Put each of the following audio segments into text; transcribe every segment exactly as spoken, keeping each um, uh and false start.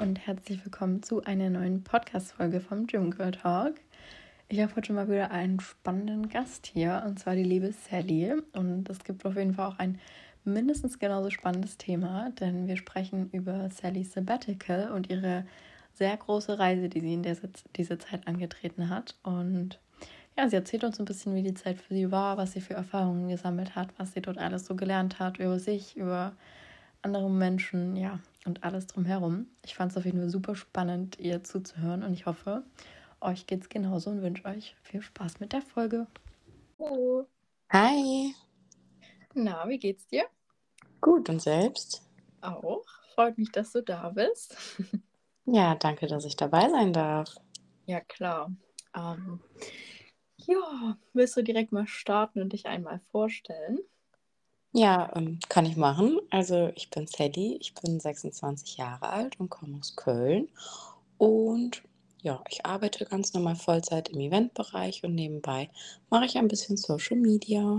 und herzlich willkommen zu einer neuen Podcast-Folge vom Gym Girl Talk. Ich habe heute mal wieder einen spannenden Gast hier, und zwar die liebe Sally. Und es gibt auf jeden Fall auch ein mindestens genauso spannendes Thema, denn wir sprechen über Sallys Sabbatical und ihre sehr große Reise, die sie in der, dieser Zeit angetreten hat. Und ja, sie erzählt uns ein bisschen, wie die Zeit für sie war, was sie für Erfahrungen gesammelt hat, was sie dort alles so gelernt hat über sich, über andere Menschen, ja, und alles drumherum. Ich fand es auf jeden Fall super spannend, ihr zuzuhören, und ich hoffe, euch geht's genauso und wünsche euch viel Spaß mit der Folge. Hallo. Hi. Na, wie geht's dir? Gut, und selbst? Auch. Freut mich, dass du da bist. Ja, danke, dass ich dabei sein darf. Ja, klar. Ähm, ja, willst du direkt mal starten und dich einmal vorstellen? Ja, ähm, kann ich machen. Also ich bin Sally, ich bin sechsundzwanzig Jahre alt und komme aus Köln. Und ja, ich arbeite ganz normal Vollzeit im Eventbereich und nebenbei mache ich ein bisschen Social Media.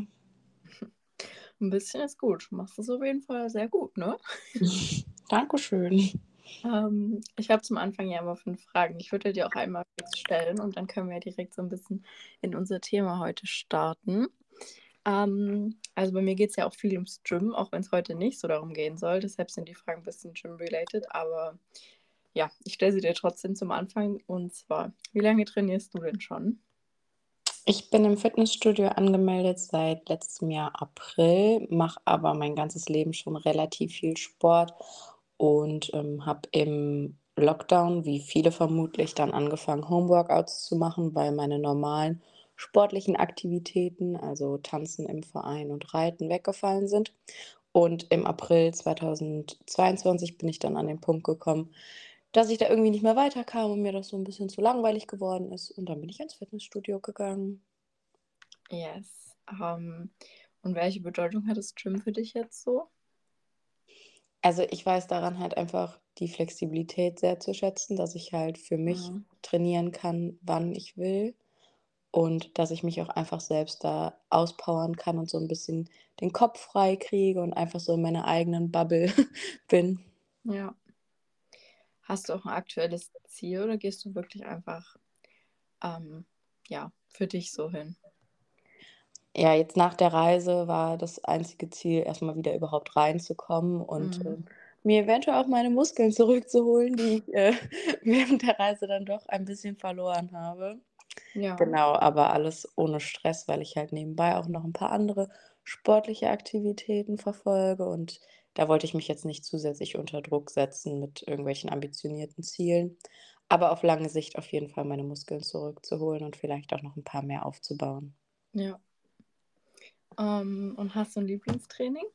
Ein bisschen ist gut. Du machst es auf jeden Fall sehr gut, ne? Dankeschön. Ähm, ich habe zum Anfang ja immer fünf Fragen. Ich würde dir auch einmal fix stellen und dann können wir direkt so ein bisschen in unser Thema heute starten. Ähm, also bei mir geht es ja auch viel ums Gym, auch wenn es heute nicht so darum gehen soll. Deshalb sind die Fragen ein bisschen Gym-related, aber ja, ich stelle sie dir trotzdem zum Anfang. Und zwar, wie lange trainierst du denn schon? Ich bin im Fitnessstudio angemeldet seit letztem Jahr April, mache aber mein ganzes Leben schon relativ viel Sport und ähm, habe im Lockdown, wie viele vermutlich, dann angefangen, Homeworkouts zu machen, weil meine normalen sportlichen Aktivitäten, also Tanzen im Verein und Reiten, weggefallen sind. Und im April zweitausendzweiundzwanzig bin ich dann an den Punkt gekommen, dass ich da irgendwie nicht mehr weiterkam und mir das so ein bisschen zu langweilig geworden ist. Und dann bin ich ins Fitnessstudio gegangen. Yes. Ähm, und welche Bedeutung hat das Gym für dich jetzt so? Also, ich weiß daran halt einfach die Flexibilität sehr zu schätzen, dass ich halt für mich Mhm. trainieren kann, wann ich will, und dass ich mich auch einfach selbst da auspowern kann und so ein bisschen den Kopf frei kriege und einfach so in meiner eigenen Bubble bin. Ja. Hast du auch ein aktuelles Ziel oder gehst du wirklich einfach, ähm, ja, für dich so hin? Ja, jetzt nach der Reise war das einzige Ziel, erst mal wieder überhaupt reinzukommen und, Mhm. ähm, mir eventuell auch meine Muskeln zurückzuholen, die ich, äh, während der Reise dann doch ein bisschen verloren habe. Ja, Genau, aber alles ohne Stress, weil ich halt nebenbei auch noch ein paar andere sportliche Aktivitäten verfolge, und da wollte ich mich jetzt nicht zusätzlich unter Druck setzen mit irgendwelchen ambitionierten Zielen, aber auf lange Sicht auf jeden Fall meine Muskeln zurückzuholen und vielleicht auch noch ein paar mehr aufzubauen. ja. Ähm, und hast du ein Lieblingstraining?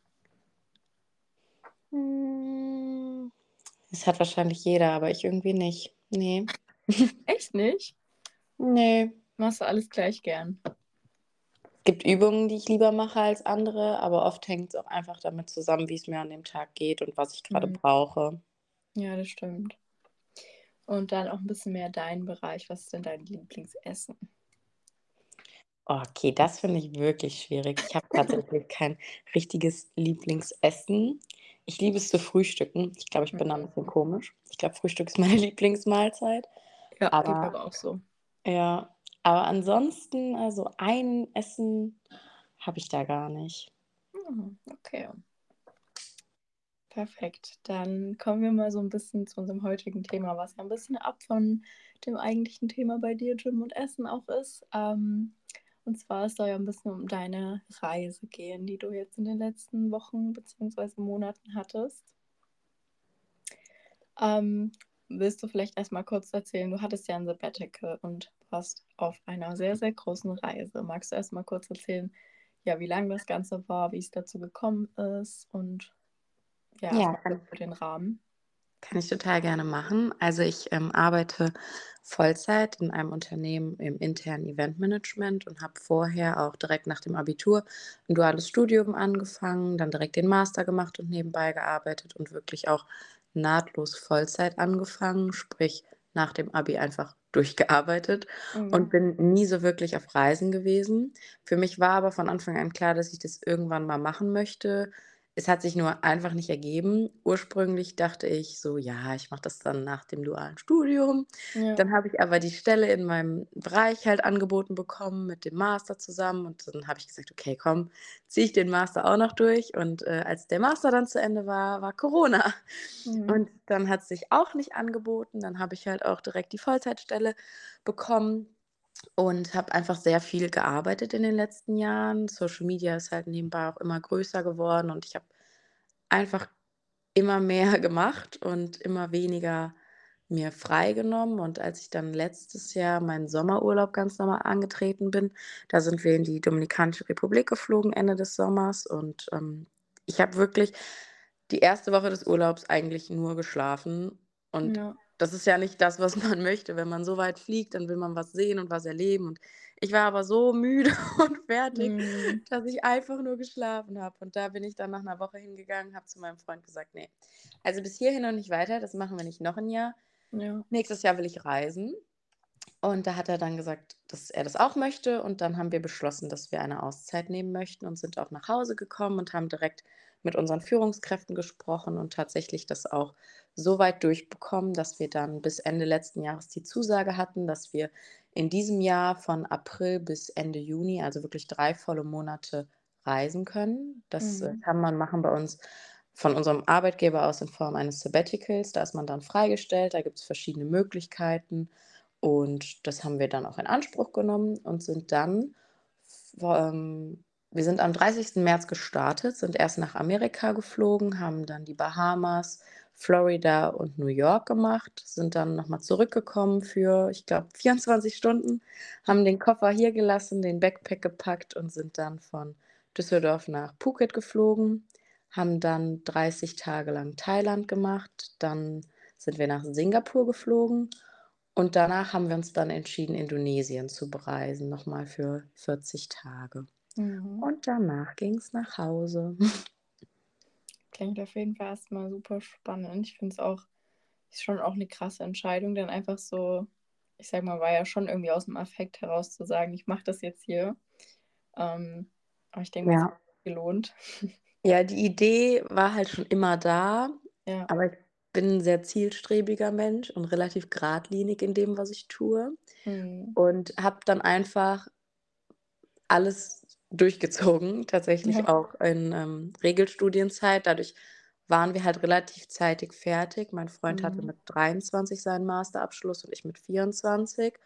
Hm, das hat wahrscheinlich jeder, aber ich irgendwie nicht. Ne. Echt nicht? Ne. Machst du alles gleich gern? Gibt Übungen, die ich lieber mache als andere, aber oft hängt es auch einfach damit zusammen, wie es mir an dem Tag geht und was ich gerade Mhm. brauche. Ja, das stimmt. Und dann auch ein bisschen mehr dein Bereich. Was ist denn dein Lieblingsessen? Okay, das finde ich wirklich schwierig. Ich habe tatsächlich kein richtiges Lieblingsessen. Ich liebe es zu frühstücken. Ich glaube, ich bin da 'n bisschen Mhm. komisch. Ich glaube, Frühstück ist meine Lieblingsmahlzeit. Ja, geht mir Aber aber auch so. ja, aber ansonsten, also ein Essen habe ich da gar nicht. Mhm, okay, perfekt. Dann kommen wir mal so ein bisschen zu unserem heutigen Thema, was ja ein bisschen ab von dem eigentlichen Thema bei dir, Gym und Essen auch ist. Ähm, und zwar, es soll ja ein bisschen um deine Reise gehen, die du jetzt in den letzten Wochen bzw. Monaten hattest. Ähm, willst du vielleicht erstmal kurz erzählen, du hattest ja ein Sabbatical und warst auf einer sehr, sehr großen Reise. Magst du erstmal kurz erzählen, ja, wie lang das Ganze war, wie es dazu gekommen ist und ja, Ja, erstmal kurz kann für den Rahmen. kann ich total gerne machen. Also, ich, ähm, arbeite Vollzeit in einem Unternehmen im internen Eventmanagement und habe vorher auch direkt nach dem Abitur ein duales Studium angefangen, dann direkt den Master gemacht und nebenbei gearbeitet und wirklich auch nahtlos Vollzeit angefangen, sprich nach dem Abi einfach durchgearbeitet, und Mhm. bin nie so wirklich auf Reisen gewesen. Für mich war aber von Anfang an klar, dass ich das irgendwann mal machen möchte. es hat sich nur einfach nicht ergeben. Ursprünglich dachte ich so: „Ja, ich mache das dann nach dem dualen Studium.“ Ja. Dann habe ich aber die Stelle in meinem Bereich halt angeboten bekommen mit dem Master zusammen und dann habe ich gesagt: „Okay, komm, ziehe ich den Master auch noch durch.“ Und, äh, als der Master dann zu Ende war, war Corona. Mhm. Und dann hat's sich auch nicht angeboten. Dann habe ich halt auch direkt die Vollzeitstelle bekommen und habe einfach sehr viel gearbeitet in den letzten Jahren. Social Media ist halt nebenbei auch immer größer geworden und ich habe einfach immer mehr gemacht und immer weniger mir freigenommen. Und als ich dann letztes Jahr meinen Sommerurlaub ganz normal angetreten bin, da sind wir in die Dominikanische Republik geflogen Ende des Sommers und, ähm, ich habe wirklich die erste Woche des Urlaubs eigentlich nur geschlafen und Ja. das ist ja nicht das, was man möchte. Wenn man so weit fliegt, dann will man was sehen und was erleben und ich war aber so müde und fertig, Mhm. dass ich einfach nur geschlafen habe. Und da bin ich dann nach 'ner Woche hingegangen, habe zu meinem Freund gesagt: „Ne, also bis hierhin und nicht weiter, das machen wir nicht noch 'n Jahr. Ja. Nächstes Jahr will ich reisen.“ Und da hat er dann gesagt, dass er das auch möchte und dann haben wir beschlossen, dass wir eine Auszeit nehmen möchten und sind auch nach Hause gekommen und haben direkt mit unseren Führungskräften gesprochen und tatsächlich das auch so weit durchbekommen, dass wir dann bis Ende letzten Jahres die Zusage hatten, dass wir in diesem Jahr von April bis Ende Juni, also wirklich drei volle Monate reisen können. Das, äh, Mhm. kann man machen bei uns von unserem Arbeitgeber aus in Form eines Sabbaticals. Da ist man dann freigestellt, da gibt's verschiedene Möglichkeiten und das haben wir dann auch in Anspruch genommen und sind dann v ähm, wir sind am dreißigsten März gestartet, sind erst nach Amerika geflogen, haben dann die Bahamas, Florida und New York gemacht, sind dann noch mal zurückgekommen für, ich glaube, vierundzwanzig Stunden, haben den Koffer hier gelassen, den Backpack gepackt und sind dann von Düsseldorf nach Phuket geflogen, haben dann dreißig Tage lang Thailand gemacht. Dann sind wir nach Singapur geflogen und danach haben wir uns dann entschieden, Indonesien zu bereisen, noch mal für vierzig Tage. Mhm. Und danach ging's nach Hause. Klingt auf jeden Fall erst mal super spannend. Ich finde es auch ist schon auch 'ne krasse Entscheidung, dann einfach so ich sage mal, war ja schon irgendwie aus'm Affekt heraus zu sagen: „Ich mache das jetzt hier.“ Ähm, aber ich denke mir, es hat Ja. sich gelohnt. Ja, die Idee war halt schon immer da, Ja. aber ich bin 'n sehr zielstrebiger Mensch und relativ geradlinig in dem, was ich tue Mhm. und habe dann einfach alles durchgezogen, tatsächlich Ja. auch in, ähm, Regelstudienzeit. Dadurch waren wir halt relativ zeitig fertig. Mein Freund hatte Mhm. mit dreiundzwanzig seinen Masterabschluss und ich mit vierundzwanzig.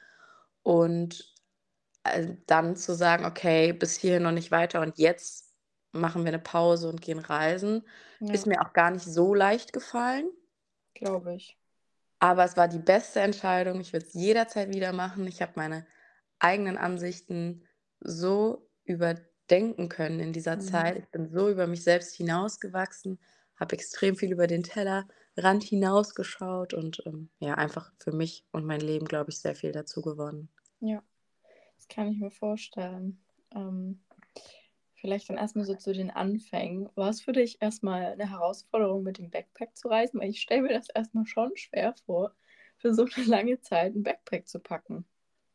Und, äh, dann zu sagen: „Okay, bis hierhin und nicht weiter und jetzt machen wir 'ne Pause und gehen reisen“, Ja. ist mir auch gar nicht so leicht gefallen. Glaube ich. Aber es war die beste Entscheidung. Ich würde es jederzeit wieder machen. Ich habe meine eigenen Ansichten so überdenken können in dieser Mhm. Zeit. Ich bin so über mich selbst hinausgewachsen, habe extrem viel über den Tellerrand hinausgeschaut und, ähm, ja, einfach für mich und mein Leben, glaube ich, sehr viel dazu gewonnen. Ja, das kann ich mir vorstellen. Ähm, vielleicht dann erst mal so zu den Anfängen. War's für dich erst mal 'ne Herausforderung, mit dem Backpack zu reisen? Weil ich stelle mir das erst mal schon schwer vor, für so 'ne lange Zeit 'n Backpack zu packen.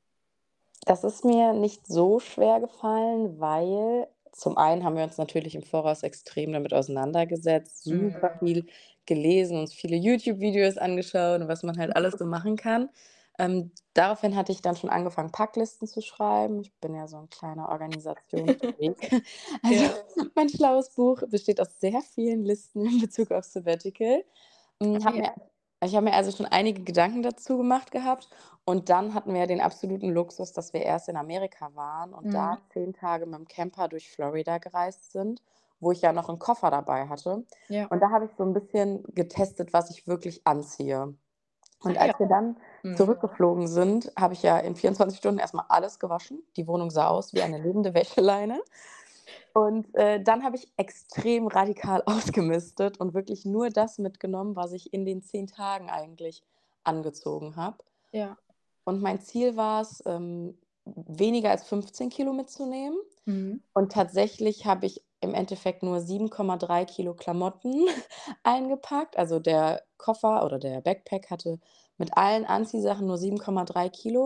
Das ist mir nicht so schwer gefallen, weil zum einen haben wir uns natürlich im Voraus extrem damit auseinandergesetzt, super Mhm. viel gelesen, uns viele YouTube-Videos angeschaut und was man halt alles so machen kann. Ähm, daraufhin hatte ich dann schon angefangen, Packlisten zu schreiben. Ich bin ja so 'n kleiner Organisationsfreak. Also, Ja. mein schlaues Buch besteht aus sehr vielen Listen in Bezug auf Sabbatical. Hm, Ah habe ja. mir ich habe mir also schon einige Gedanken dazu gemacht gehabt und dann hatten wir ja den absoluten Luxus, dass wir erst in Amerika waren und Mhm. da zehn Tage mit'm Camper durch Florida gereist sind, wo ich ja noch 'n Koffer dabei hatte. Ja. Und da habe ich so 'n bisschen getestet, was ich wirklich anziehe. Und Ach ja. als wir dann Mhm. zurückgeflogen sind, habe ich ja in vierundzwanzig Stunden erst mal alles gewaschen. Die Wohnung sah aus wie eine lebende Wäscheleine. Und, äh, dann habe ich extrem radikal ausgemistet und wirklich nur das mitgenommen, was ich in den zehn Tagen eigentlich angezogen habe. Ja. Und mein Ziel war's, ähm, weniger als fünfzehn Kilo mitzunehmen. Mhm. Und tatsächlich habe ich im Endeffekt nur sieben Komma drei Kilo Klamotten eingepackt. Also, der Koffer oder der Backpack hatte mit allen Anziehsachen nur sieben Komma drei Kilo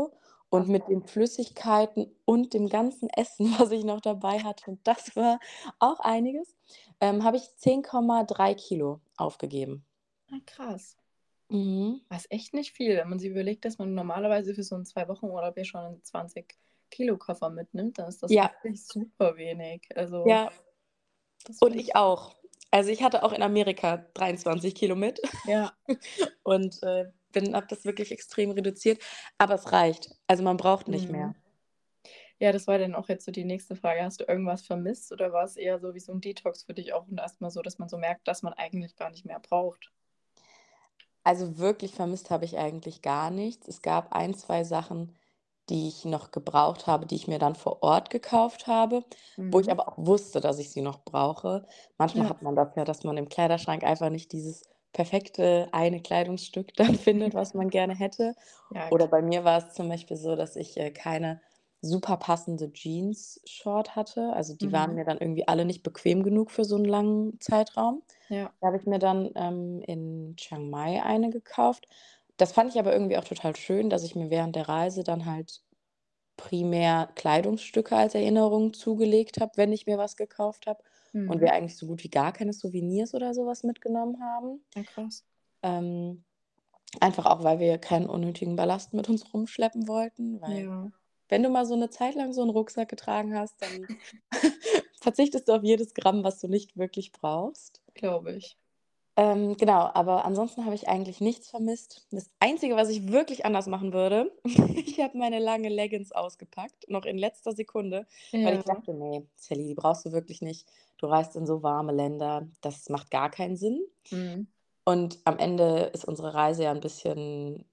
Und Ach mit den Flüssigkeiten und dem ganzen Essen, was ich noch dabei hatte, und das war auch einiges, ähm, habe ich zehn Komma drei Kilo aufgegeben. ah, krass. Mhm. Das ist echt nicht viel. Wenn man sich überlegt, dass man normalerweise für so einen Zwei-Wochen-Urlaub ja schon einen zwanzig-Kilo-Koffer mitnimmt, dann ist das Ja, wirklich super wenig. Also, ja, das und finde ich. ich auch. Also, ich hatte auch in Amerika dreiundzwanzig Kilo mit Ja. und, äh, bin habe das wirklich extrem reduziert, aber es reicht. Also, man braucht nicht Mhm. mehr. Ja, das war dann auch jetzt so die nächste Frage. Hast du irgendwas vermisst oder war es eher so wie so ein Detox für dich auch und erstmal so, dass man so merkt, dass man eigentlich gar nicht mehr braucht? Also, wirklich vermisst habe ich eigentlich gar nichts. Es gab ein, zwei Sachen, die ich noch gebraucht habe, die ich mir dann vor Ort gekauft habe, wo ich Mhm. aber auch wusste, dass ich sie noch brauche. Manchmal Ja. hat man das ja, dass man im Kleiderschrank einfach nicht dieses perfekte eine Kleidungsstück dann findet, was man gerne hätte. Ja, Oder klar. bei mir war es zum Beispiel so, dass ich, äh, keine super passende Jeans-Short hatte. Also, die waren Mhm. mir dann irgendwie alle nicht bequem genug für so 'n langen Zeitraum. Ja. Da habe ich mir dann, ähm, in Chiang Mai eine gekauft. Das fand ich aber irgendwie auch total schön, dass ich mir während der Reise dann halt primär Kleidungsstücke als Erinnerung zugelegt habe, wenn ich mir was gekauft habe und Mhm. wir eigentlich so gut wie gar keine Souvenirs oder so was mitgenommen haben. Ja, krass. Ähm, Einfach auch, weil wir keinen unnötigen Ballast mit uns rumschleppen wollten, weil Ja, wenn du mal so 'ne Zeit lang so 'n Rucksack getragen hast, dann verzichtest du auf jedes Gramm, was du nicht wirklich brauchst. glaube ich. Ähm, genau, aber ansonsten habe ich eigentlich nichts vermisst. Das Einzige, was ich wirklich anders machen würde, ich habe meine lange Leggins ausgepackt, noch in letzter Sekunde, weil ich Ja. dachte: „Ne, Sally, die brauchst du wirklich nicht. Du reist in so warme Länder, das macht gar keinen Sinn.“ Mhm. Und am Ende ist unsere Reise ja 'n bisschen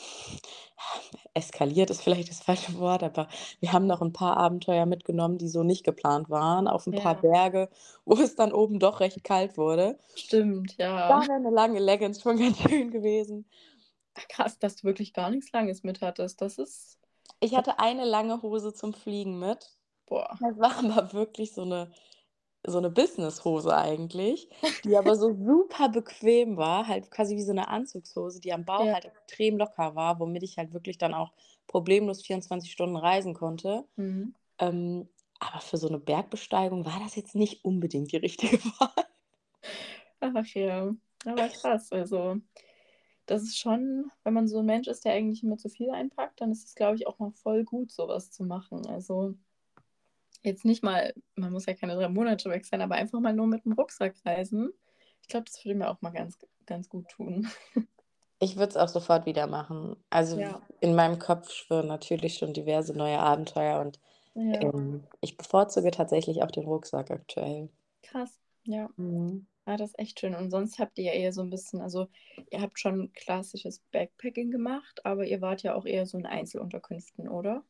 eskaliert ist vielleicht das falsche Wort, aber wir haben noch 'n paar Abenteuer mitgenommen, die so nicht geplant waren, auf 'n paar Ja, Berge, wo es dann oben doch recht kalt wurde. stimmt, ja. Da wäre 'ne lange Leggins schon ganz schön gewesen. Ach, krass, dass du wirklich gar nichts Langes mit hattest. Das ist Ich das hatte eine lange Hose zum Fliegen mit. boah. Das war aber wirklich so 'ne so 'ne Businesshose eigentlich, die aber so super bequem war, halt quasi wie so 'ne Anzugshose, die am Bauch Ja. halt extrem locker war, womit ich halt wirklich dann auch problemlos vierundzwanzig Stunden reisen konnte. Mhm. Ähm, aber für so 'ne Bergbesteigung war das jetzt nicht unbedingt die richtige Wahl. Ach ja, aber krass. Also, das ist schon wenn man so 'n Mensch ist, der eigentlich immer zu viel einpackt, dann ist es, glaube ich, auch mal voll gut, so was zu machen. Also, jetzt nicht mal man muss ja keine drei Monate weg sein, aber einfach mal nur mit'm Rucksack reisen. Ich glaube, das würde mir auch mal ganz ganz gut tun. Ich würde es auch sofort wieder machen. Also, w Ja, in meinem Kopf schwirren natürlich schon diverse neue Abenteuer und, ja, ähm, ich bevorzuge tatsächlich auch den Rucksack aktuell. krass. Ja. Mhm. Ah, das ist echt schön. Und sonst habt ihr ja eher so 'n bisschen also, ihr habt schon klassisches Backpacking gemacht, aber ihr wart ja auch eher so in Einzelunterkünften, oder?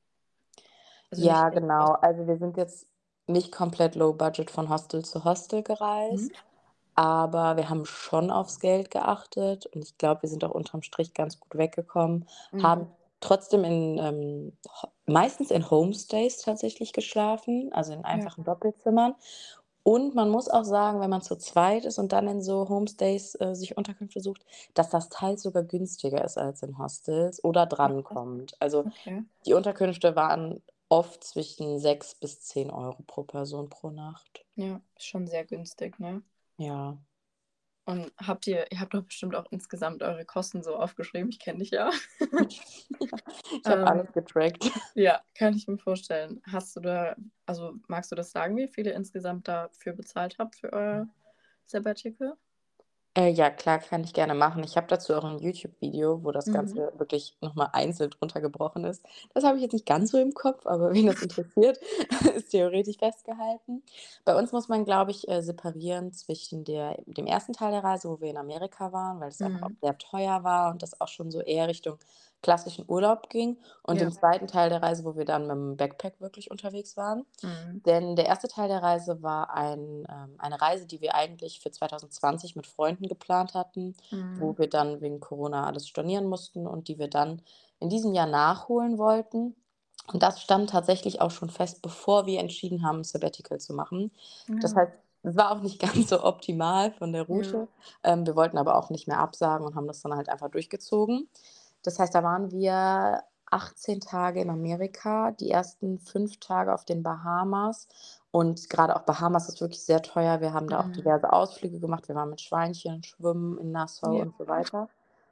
Also, nicht Ja, in Hos genau. Also, wir sind jetzt nicht komplett low budget von Hostel zu Hostel mhm, gereist, aber wir haben schon aufs Geld geachtet und ich glaube, wir sind auch unterm Strich ganz gut weggekommen, mhm, haben trotzdem in, ähm, ho meistens in Homestays tatsächlich geschlafen, also in ja, einfachen Doppelzimmern. Und man muss auch sagen, wenn man zu zweit ist und dann in so Homestays, äh, sich Unterkünfte sucht, dass das teils sogar günstiger ist als in Hostels oder ach krass, drankommt. Also, okay. die Unterkünfte waren oft zwischen sechs bis zehn Euro pro Person pro Nacht. Ja, ist schon sehr günstig, ne? Ja. Und habt ihr ihr habt doch bestimmt auch insgesamt eure Kosten so aufgeschrieben, ich kenne dich ja. Ja, ich habe Ähm, alles getrackt. ja, kann ich mir vorstellen. Hast du da also, magst du das sagen, wie viel ihr insgesamt dafür bezahlt habt für euer Sabbatical? Äh, ja, klar, kann ich gerne machen. Ich habe dazu auch 'n YouTube-Video, wo das Mhm, Ganze wirklich noch mal einzeln runtergebrochen ist. Das habe ich jetzt nicht ganz so im Kopf, aber wen das interessiert, ist theoretisch festgehalten. Bei uns muss man, glaube ich, äh, separieren zwischen der dem ersten Teil der Reise, wo wir in Amerika waren, weil es einfach auch mhm, sehr teuer war und das auch schon so eher Richtung klassischen Urlaub ging, und ja, dem zweiten Teil der Reise, wo wir dann mit'm Backpack wirklich unterwegs waren. mhm, Denn der erste Teil der Reise war ein ähm, eine Reise, die wir eigentlich für zwanzig zwanzig mit Freunden geplant hatten, mhm, wo wir dann wegen Corona alles stornieren mussten und die wir dann in diesem Jahr nachholen wollten. Und das stand tatsächlich auch schon fest, bevor wir entschieden haben, 'n Sabbatical zu machen. Das ja, heißt, es war auch nicht ganz so optimal von der ja, Route. Ähm, wir wollten aber auch nicht mehr absagen und haben das dann halt einfach durchgezogen. Das heißt, da waren wir achtzehn Tage in Amerika, die ersten fünf Tage auf den Bahamas. Und gerade auch Bahamas ist wirklich sehr teuer. Wir haben da auch Mhm. diverse Ausflüge gemacht. Wir waren mit Schweinchen schwimmen in Nassau Ja. und so weiter.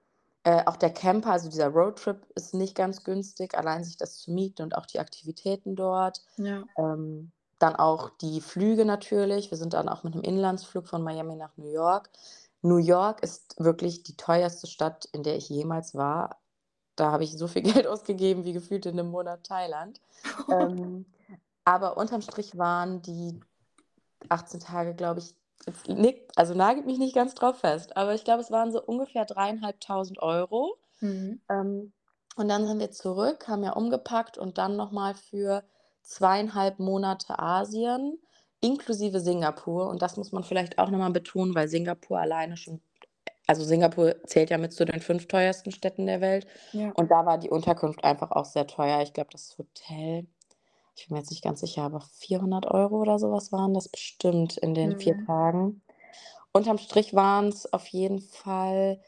Äh, auch der Camper, also dieser Roadtrip ist nicht ganz günstig, allein sich das zu mieten und auch die Aktivitäten dort. Ja. Ähm, dann auch die Flüge natürlich. Wir sind dann auch mit 'nem Inlandsflug von Miami nach New York. New York ist wirklich die teuerste Stadt, in der ich jemals war. Da habe ich so viel Geld ausgegeben wie gefühlt in 'nem Monat Thailand. Ähm, aber unterm Strich waren die achtzehn Tage, glaube ich, jetzt nickt also nagelt mich nicht ganz drauf fest, aber ich glaube, es waren so ungefähr dreitausendfünfhundert Euro. Mhm. Ähm, und dann sind wir zurück, haben ja umgepackt und dann noch mal für zweieinhalb Monate Asien inklusive Singapur. Und das muss man vielleicht auch noch mal betonen, weil Singapur alleine schon also Singapur zählt ja mit zu den fünf teuersten Städten der Welt. Ja. Und da war die Unterkunft einfach auch sehr teuer. Ich glaube, das Hotel ich bin mir jetzt nicht ganz sicher, aber vierhundert Euro oder so was waren das bestimmt in den vier Mhm. Tagen. Unterm Strich waren's auf jeden Fall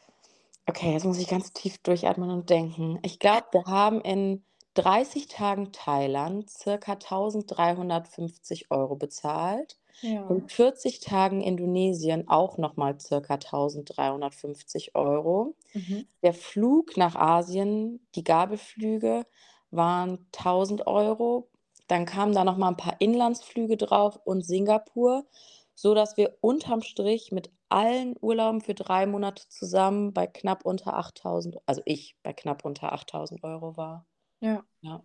okay, jetzt muss ich ganz tief durchatmen und denken. Ich glaube, wir haben in dreißig Tagen Thailand circa tausenddreihundertfünfzig Euro bezahlt. Ja. In vierzig Tagen Indonesien auch noch mal circa tausenddreihundertfünfzig Euro. Mhm. Der Flug nach Asien, die Gabelflüge waren tausend Euro. Dann kamen da noch mal 'n paar Inlandsflüge drauf und Singapur, sodass wir unterm Strich mit allen Urlauben für drei Monate zusammen bei knapp unter achttausend also ich bei knapp unter achttausend Euro war. Ja. Ja.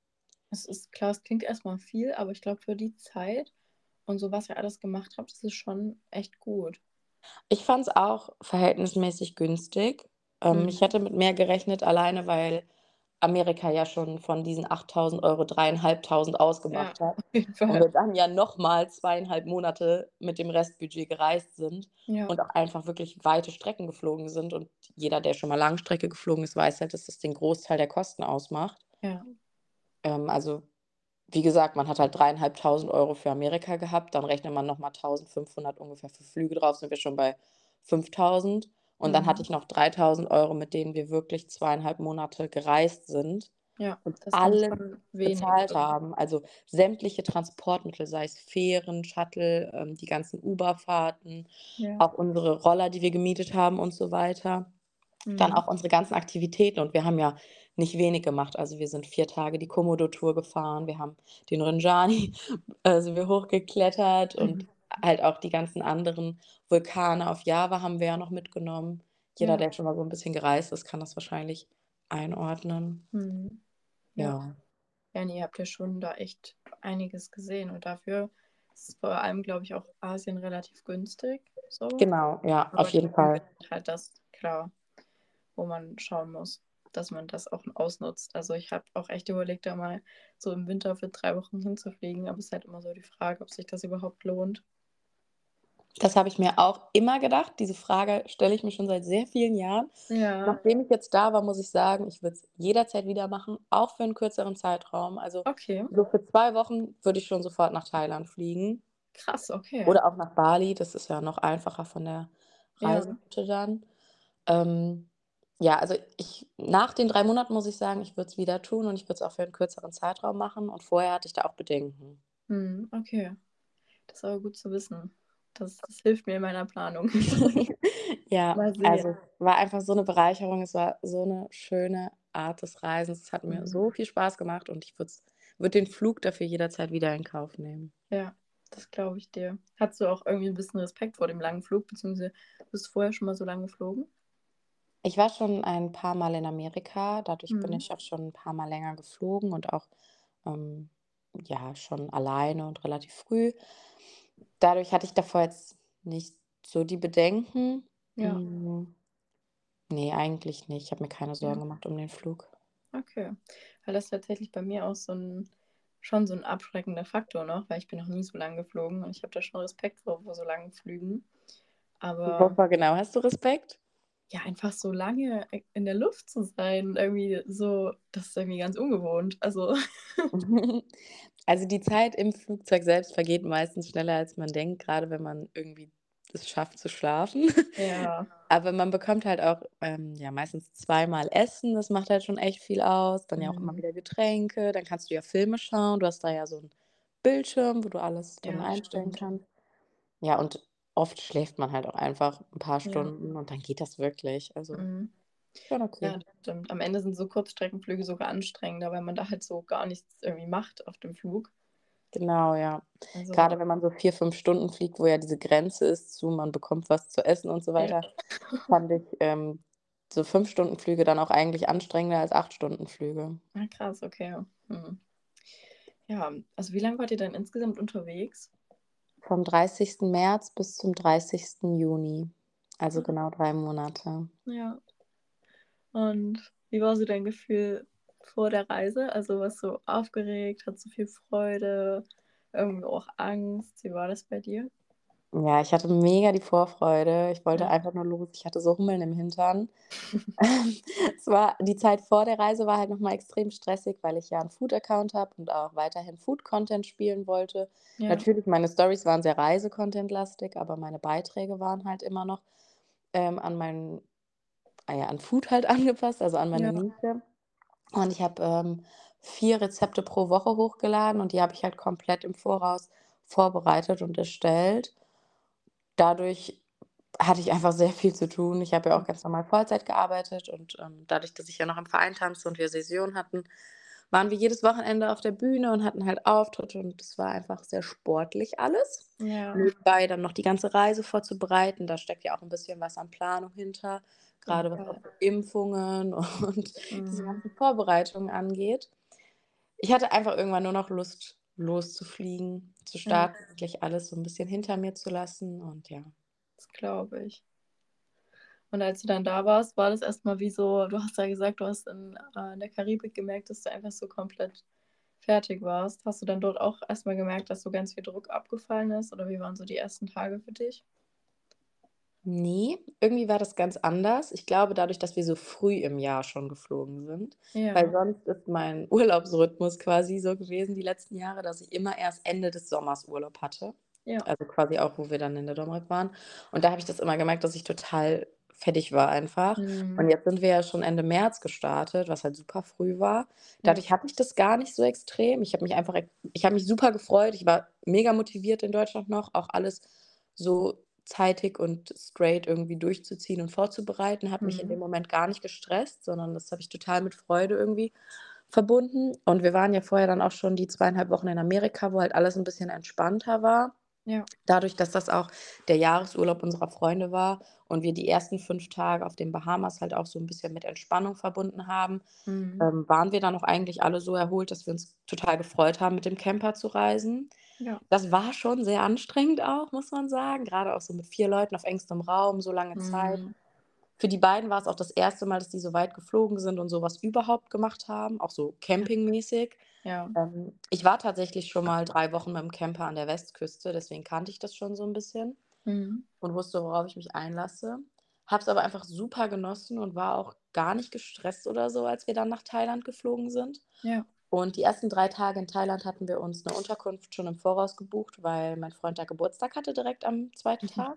Es ist klar, es klingt erst mal viel, aber ich glaube, für die Zeit und so, was ihr alles gemacht habt, ist es schon echt gut. Ich fand's auch verhältnismäßig günstig. Ähm, ich Mhm. hätte mit mehr gerechnet, alleine weil Amerika ja schon von diesen achttausend Euro dreitausendfünfhundert Ja, ausgemacht hat auf jeden und Fall. wir dann ja noch mal zweieinhalb Monate mit dem Restbudget gereist sind Ja. und auch einfach wirklich weite Strecken geflogen sind. Und jeder, der schon mal Langstrecke geflogen ist, weiß halt, dass das den Großteil der Kosten ausmacht. Ja. Ähm, also, wie gesagt, man hat halt dreitausendfünfhundert Euro für Amerika gehabt, dann rechnet man noch mal tausendfünfhundert ungefähr für Flüge drauf, sind wir schon bei fünftausend. Und dann hatte Mhm. ich noch dreitausend Euro, mit denen wir wirklich zweieinhalb Monate gereist sind Ja, und das ist dann alles schon wenig bezahlt irgendwie. haben. Also, sämtliche Transportmittel, sei es Fähren, Shuttle, ähm, die ganzen Uber-Fahrten, Ja. auch unsere Roller, die wir gemietet haben und so weiter. Dann Mhm. auch unsere ganzen Aktivitäten und wir haben ja nicht wenig gemacht. Also, wir sind vier Tage die Komodo-Tour gefahren, wir haben den Rinjani äh, sind wir hochgeklettert und Mhm. halt auch die ganzen anderen Vulkane auf Java haben wir ja noch mitgenommen. Jeder, Ja. der schon mal so 'n bisschen gereist ist, kann das wahrscheinlich einordnen. Mhm. Ja. Ja. Ja, ne, ihr habt ja schon da echt einiges gesehen und dafür ist vor allem, glaube ich, auch Asien relativ günstig so. Genau, ja, auf Aber jeden trotzdem Fall. ist halt das klar, wo man schauen muss, dass man das auch ausnutzt. Also, ich habe auch echt überlegt, da mal so im Winter für drei Wochen hinzufliegen, aber es ist halt immer so die Frage, ob sich das überhaupt lohnt. Das habe ich mir auch immer gedacht. Diese Frage stelle ich mir schon seit sehr vielen Jahren. Ja. Nachdem ich jetzt da war, muss ich sagen, ich würde es jederzeit wieder machen, auch für 'n kürzeren Zeitraum. Also, Okay. so für zwei Wochen würde ich schon sofort nach Thailand fliegen. Krass, okay. Oder auch nach Bali, das ist ja noch einfacher von der Ja. Reiseroute dann. Ähm, ja, also ich nach den drei Monaten muss ich sagen, ich würde es wieder tun und ich würde es auch für 'n kürzeren Zeitraum machen und vorher hatte ich da auch Bedenken. Mhm, okay. Das ist aber gut zu wissen. Das das hilft mir in meiner Planung. Ja, Mal sehen. also, war einfach so 'ne Bereicherung. Es war so 'ne schöne Art des Reisens. Es hat mir Mhm. so viel Spaß gemacht und ich würde es würde den Flug dafür jederzeit wieder in Kauf nehmen. Ja, das glaube ich dir. Hattest du auch irgendwie 'n bisschen Respekt vor dem langen Flug, beziehungsweise bist du vorher schon mal so lang geflogen? Ich war schon ein paarmal in Amerika, dadurch bin Mhm. ich auch schon 'n paarmal länger geflogen und auch, ähm, ja, schon alleine und relativ früh. Dadurch hatte ich davor jetzt nicht so die Bedenken. Ja. Hm, ne, eigentlich nicht. Ich habe mir keine Sorgen Ja. gemacht um den Flug. Okay. Weil das tatsächlich bei mir auch so 'n schon so 'n abschreckender Faktor noch, weil ich bin noch nie so lang geflogen und ich habe da schon Respekt vor vor so langen Flügen. Aber Wovor genau hast du Respekt? ja, einfach so lange i in der Luft zu sein, irgendwie so das ist irgendwie ganz ungewohnt. Also Also, die Zeit im Flugzeug selbst vergeht meistens schneller, als man denkt, grade wenn man irgendwie es schafft zu schlafen. Ja. Aber man bekommt halt auch, ähm, ja, meistens zweimal Essen, das macht halt schon echt viel aus. Dann ja auch immer Mhm. wieder Getränke, dann kannst du ja Filme schauen. Du hast da ja so 'n Bildschirm, wo du alles dann Ja, einstellen stimmt. kannst. Ja, und oft schläft man halt auch einfach 'n paar Ja. Stunden und dann geht das wirklich. Also, Mhm. schon okay. Ja, das stimmt. Am Ende sind so Kurzstreckenflüge sogar anstrengender, weil man da halt so gar nichts irgendwie macht auf dem Flug. Genau, ja. Also Grade wenn man so vier, fünf Stunden fliegt, wo ja diese Grenze ist zu man bekommt was zu essen und so ja. weiter, fand ich, ähm, so fünf-Stunden-Flüge dann auch eigentlich anstrengender als acht-Stunden-Flüge. Ah, krass, okay. Mhm. Ja, also wie lang wart ihr denn insgesamt unterwegs? Vom dreißigsten März bis zum dreißigsten Juni, also Ah, genau drei Monate. ja. Und wie war so dein Gefühl vor der Reise? Also, warst du aufgeregt, hattest du viel Freude, irgendwo auch Angst? Wie war das bei dir? Ja, ich hatte mega die Vorfreude. Ich wollte Ja. einfach nur los. Ich hatte so Hummeln im Hintern. Es war die Zeit vor der Reise war halt noch mal extrem stressig, weil ich ja 'n Food-Account habe und auch weiterhin Food-Content spielen wollte. Ja, Natürlich, meine Storys waren sehr Reise-Content-lastig, aber meine Beiträge waren halt immer noch, ähm, an mein ah ja, an Food halt angepasst, also an meine ja, Nische. Und ich habe, ähm, vier Rezepte pro Woche hochgeladen und die habe ich halt komplett im Voraus vorbereitet und erstellt. Dadurch hatte ich einfach sehr viel zu tun. Ich habe ja auch ganz normal Vollzeit gearbeitet und, ähm, dadurch, dass ich ja noch im Verein tanzte und wir Session hatten, waren wir jedes Wochenende auf der Bühne und hatten halt Auftritte und es war einfach sehr sportlich alles. ja, Nebenbei dann noch die ganze Reise vorzubereiten, da steckt ja auch 'n bisschen was an Planung hinter, auf jeden grade was auch Fall. so Impfungen und diese Mhm. ganzen Vorbereitungen angeht. Ich hatte einfach irgendwann nur noch Lust, loszufliegen, zu Ja, starten, wirklich alles so 'n bisschen hinter mir zu lassen und ja. das glaube ich. Und als du dann da warst, war das erst mal wie so du hast ja gesagt, du hast in, äh, in der Karibik gemerkt, dass du einfach so komplett fertig warst. Hast du dann dort auch erst mal gemerkt, dass so ganz viel Druck abgefallen ist oder wie waren so die ersten Tage für dich? Ne, irgendwie war das ganz anders. Ich glaube, dadurch, dass wir so früh im Jahr schon geflogen sind, weil Ja, sonst ist mein Urlaubsrhythmus quasi so gewesen die letzten Jahre, dass ich immer erst Ende des Sommers Urlaub hatte. ja. Also, quasi auch, wo wir dann in der Domrep waren. Und da habe ich das immer gemerkt, dass ich total fertig war einfach. Und Mhm. jetzt sind wir ja schon Ende März gestartet, was halt super früh war. Ja. Dadurch hatte ich das gar nicht so extrem. Ich habe mich einfach ich habe mich super gefreut. Ich war mega motiviert in Deutschland noch, auch alles so zeitig und straight irgendwie durchzuziehen und vorzubereiten, hat mich in dem Mhm. Moment gar nicht gestresst, sondern das habe ich total mit Freude irgendwie verbunden. Und wir waren ja vorher dann auch schon die zweieinhalb Wochen in Amerika, wo halt alles 'n bisschen entspannter war. Ja. Dadurch, dass das auch der Jahresurlaub unserer Freunde war und wir die ersten fünf Tage auf den Bahamas halt auch so 'n bisschen mit Entspannung verbunden haben, Mhm. ähm, waren wir dann auch eigentlich alle so erholt, dass wir uns total gefreut haben, mit dem Camper zu reisen. Ja. Das war schon sehr anstrengend auch, muss man sagen, grade auch so mit vier Leuten auf engstem Raum, so lange Zeit. Mhm. Für die beiden war's auch das erste Mal, dass die so weit geflogen sind und so was überhaupt gemacht haben, auch so Ja. campingmäßig. Ja. Ähm, ich war tatsächlich schon mal drei Wochen mit'm Camper an der Westküste, deswegen kannte ich das schon so 'n bisschen Mhm. und wusste, worauf ich mich einlasse. Habe es aber einfach super genossen und war auch gar nicht gestresst oder so, als wir dann nach Thailand geflogen sind. Ja. Und die ersten drei Tage in Thailand hatten wir uns 'ne Unterkunft schon im Voraus gebucht, weil mein Freund da Geburtstag hatte direkt am zweiten Tag.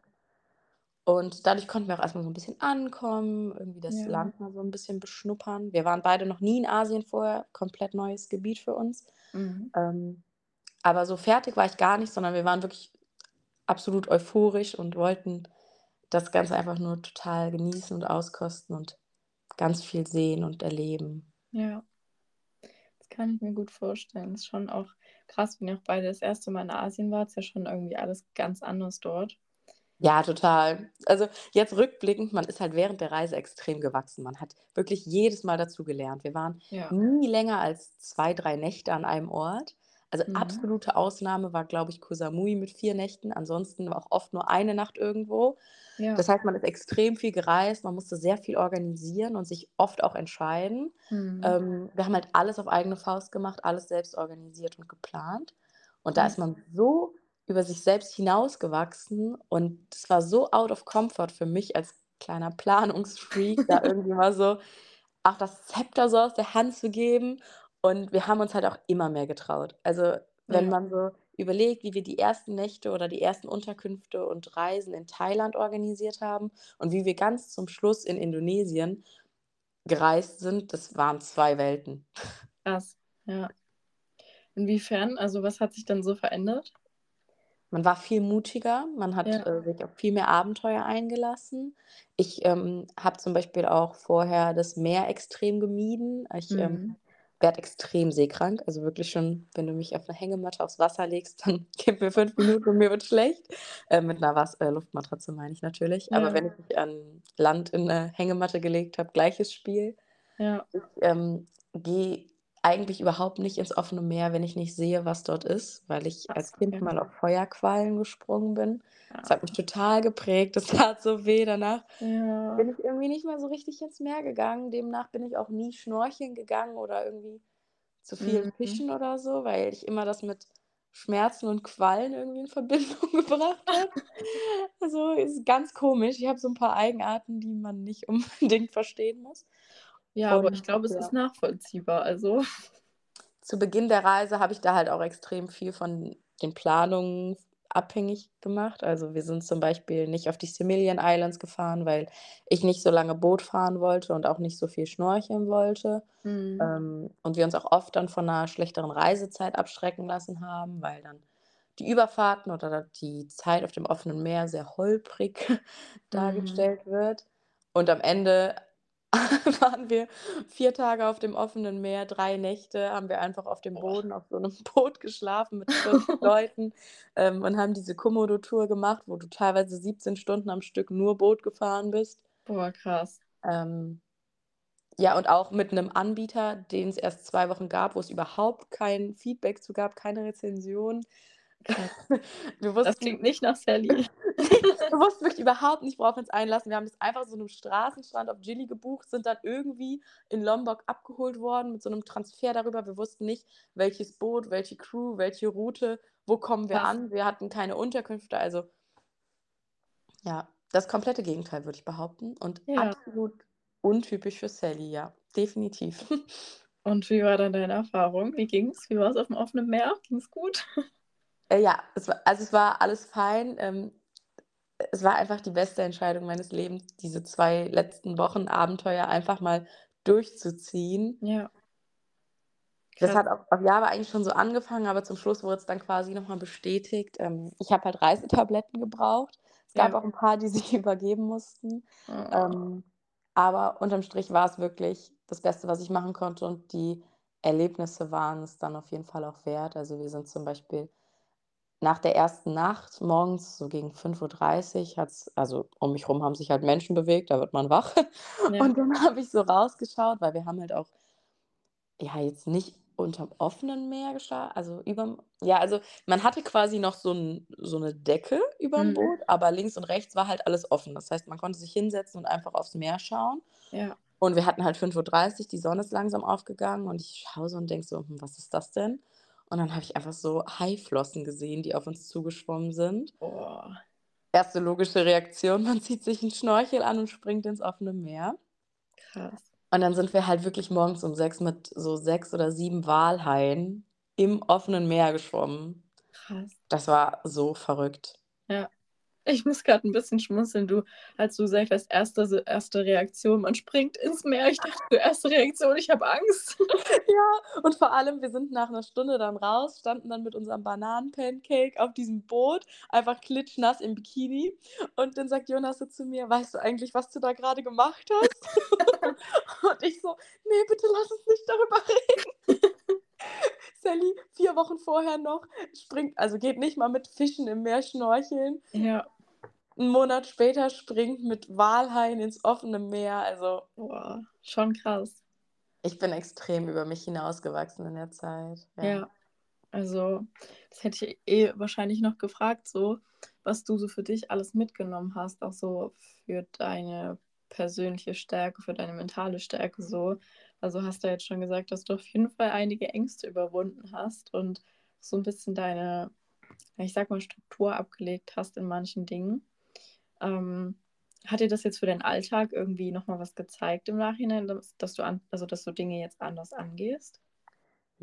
Und dadurch konnten wir auch erst mal so 'n bisschen ankommen, irgendwie das Ja. Land mal so 'n bisschen beschnuppern. Wir waren beide noch nie in Asien vorher, komplett neues Gebiet für uns. Mhm. Ähm, aber so fertig war ich gar nicht, sondern wir waren wirklich absolut euphorisch und wollten das Ganze einfach nur total genießen und auskosten und ganz viel sehen und erleben. Ja. Das kann ich mir gut vorstellen. Ist schon auch krass, wenn ihr auch beide das erste Mal in Asien wart, ist ja schon irgendwie alles ganz anders dort. Ja, total. Also, jetzt rückblickend, man ist halt während der Reise extrem gewachsen. Man hat wirklich jedes Mal dazugelernt. Wir waren Ja. nie länger als zwei, drei Nächte an einem Ort. Also, Mhm. absolute Ausnahme war, glaube ich, Koh Samui mit vier Nächten. Ansonsten war auch oft nur eine Nacht irgendwo. Ja. Das heißt, man ist extrem viel gereist, man musste sehr viel organisieren und sich oft auch entscheiden. Mhm. Ähm, wir haben halt alles auf eigene Faust gemacht, alles selbst organisiert und geplant. Und da Ja. ist man so über sich selbst hinausgewachsen und es war so out of comfort für mich als kleiner Planungsfreak, da irgendwie mal so auch das Zepter so aus der Hand zu geben. Und wir haben uns halt auch immer mehr getraut. Also, wenn Ja. man so überlegt, wie wir die ersten Nächte oder die ersten Unterkünfte und Reisen in Thailand organisiert haben und wie wir ganz zum Schluss in Indonesien gereist sind, das waren zwei Welten. Krass, ja. Inwiefern? Also was hat sich dann so verändert? Man war viel mutiger, man hat, Ja. äh, sich auf viel mehr Abenteuer eingelassen. Ich, ähm, habe zum Beispiel auch vorher das Meer extrem gemieden. Ich, ähm, Mhm. werde extrem seekrank, also wirklich schon, wenn du mich auf 'ne Hängematte aufs Wasser legst, dann gib mir fünf Minuten und mir wird schlecht. Äh, mit 'ner Was äh, Luftmatratze meine ich natürlich. Aber Ja, wenn ich mich an Land in 'ne Hängematte gelegt habe, gleiches Spiel. ja. Ich, ähm, gehe eigentlich überhaupt nicht ins offene Meer, wenn ich nicht sehe, was dort ist, weil ich als Krass, Kind okay. mal auf Feuerquallen gesprungen bin. Das hat mich Ah, total geprägt. Das tat so weh. Danach ja. bin ich irgendwie nicht mehr so richtig ins Meer gegangen. Demnach bin ich auch nie schnorcheln gegangen oder irgendwie zu viel Mhm. fischen oder so, weil ich immer das mit Schmerzen und Quallen irgendwie in Verbindung gebracht habe. Also, ist ganz komisch. Ich habe so 'n paar Eigenarten, die man nicht unbedingt verstehen muss. Ja, aber ich Und glaube, es ist ja. nachvollziehbar, also Zu Beginn der Reise habe ich da halt auch extrem viel von den Planungen abhängig gemacht. Also, wir sind zum Beispiel nicht auf die Similian Islands gefahren, weil ich nicht so lange Boot fahren wollte und auch nicht so viel schnorcheln wollte. Mhm. Ähm, und wir uns auch oft dann von 'ner schlechteren Reisezeit abschrecken lassen haben, weil dann die Überfahrten oder da die Zeit auf dem offenen Meer sehr holprig Mhm. dargestellt wird. Und am Ende waren wir vier Tage auf dem offenen Meer, drei Nächte haben wir einfach auf dem Boah. Boden auf so 'nem Boot geschlafen mit vierzig Leuten, ähm, und haben diese Komodo-Tour gemacht, wo du teilweise siebzehn Stunden am Stück nur Boot gefahren bist. Boah, krass. Ähm, ja, und auch mit 'nem Anbieter, den's erst zwei Wochen gab, wo es überhaupt kein Feedback zu gab, keine Rezension. Krass. Wir Das wussten klingt nicht nach Sally. wir wussten wirklich überhaupt nicht, worauf wir uns einlassen. Wir haben das einfach so 'nem Straßenstrand auf Gili gebucht, sind dann irgendwie in Lombok abgeholt worden mit so 'nem Transfer darüber. Wir wussten nicht, welches Boot, welche Crew, welche Route, wo kommen wir Krass. an? Wir hatten keine Unterkünfte, also ja, das komplette Gegenteil, würde ich behaupten und Ja. absolut untypisch für Sally, ja, definitiv. Und wie war dann deine Erfahrung? Wie ging's? Wie war's aufm offenen Meer? Ging's gut? Äh, ja, es war also, es war alles fein. Ähm, es war einfach die beste Entscheidung meines Lebens, diese zwei letzten Wochen Abenteuer einfach mal durchzuziehen. Ja. Das Krass. hat auf auf Jahre eigentlich schon so angefangen, aber zum Schluss wurde es dann quasi noch mal bestätigt. Ähm, ich habe halt Reisetabletten gebraucht. Es gab Ja. auch 'n paar, die sich übergeben mussten. Oh. Ähm, aber unterm Strich war's wirklich das Beste, was ich machen konnte und die Erlebnisse waren's dann auf jeden Fall auch wert. Also, wir sind zum Beispiel nach der ersten Nacht morgens so gegen fünf Uhr dreißig hat's also, um mich rum haben sich halt Menschen bewegt, da wird man wach. Ja. Und dann habe ich so rausgeschaut, weil wir haben halt auch ja, jetzt nicht unterm offenen Meer geschla also, überm ja, also, man hatte quasi noch so 'n so 'ne Decke überm Mhm. Boot, aber links und rechts war halt alles offen. Das heißt, man konnte sich hinsetzen und einfach aufs Meer schauen. Ja. Und wir hatten halt fünf Uhr dreißig, die Sonne ist langsam aufgegangen und ich schaue so und denke so: „Hm, was ist das denn?“ Und dann habe ich einfach so Haiflossen gesehen, die auf uns zugeschwommen sind. Boah. Erste logische Reaktion, man zieht sich 'n Schnorchel an und springt ins offene Meer. Krass. Und dann sind wir halt wirklich morgens um sechs mit so sechs oder sieben Walhaien im offenen Meer geschwommen. Krass. Das war so verrückt. Ja. Ich muss grad 'n bisschen schmunzeln, du als du gesagt hast, erste se erste Reaktion, man springt ins Meer. Ich dachte so, erste Reaktion, ich habe Angst. Ja, und vor allem, wir sind nach 'ner Stunde dann raus, standen dann mit unserem Bananen-Pancake auf diesem Boot, einfach klitschnass im Bikini. Und dann sagt Jonas so zu mir: „Weißt du eigentlich, was du da grade gemacht hast?“ Und ich so: „Ne, bitte lass uns nicht darüber reden.“ Sally, vier Wochen vorher noch, springt also, geht nicht mal mit Fischen im Meer schnorcheln. Ja. 'N Monat später springt mit Walhaien ins offene Meer, also Boah, schon krass. ich bin extrem über mich hinausgewachsen in der Zeit, ja. Ja, also, das hätte ich eh wahrscheinlich noch gefragt so, was du so für dich alles mitgenommen hast, auch so für deine persönliche Stärke, für deine mentale Stärke so. Also, hast du ja jetzt schon gesagt, dass du auf jeden Fall einige Ängste überwunden hast und so 'n bisschen deine, ja, ich sage mal, Struktur abgelegt hast in manchen Dingen. Ähm, hat dir das jetzt für deinen Alltag irgendwie noch mal was gezeigt im Nachhinein, dass dass du an also, dass du Dinge jetzt anders angehst?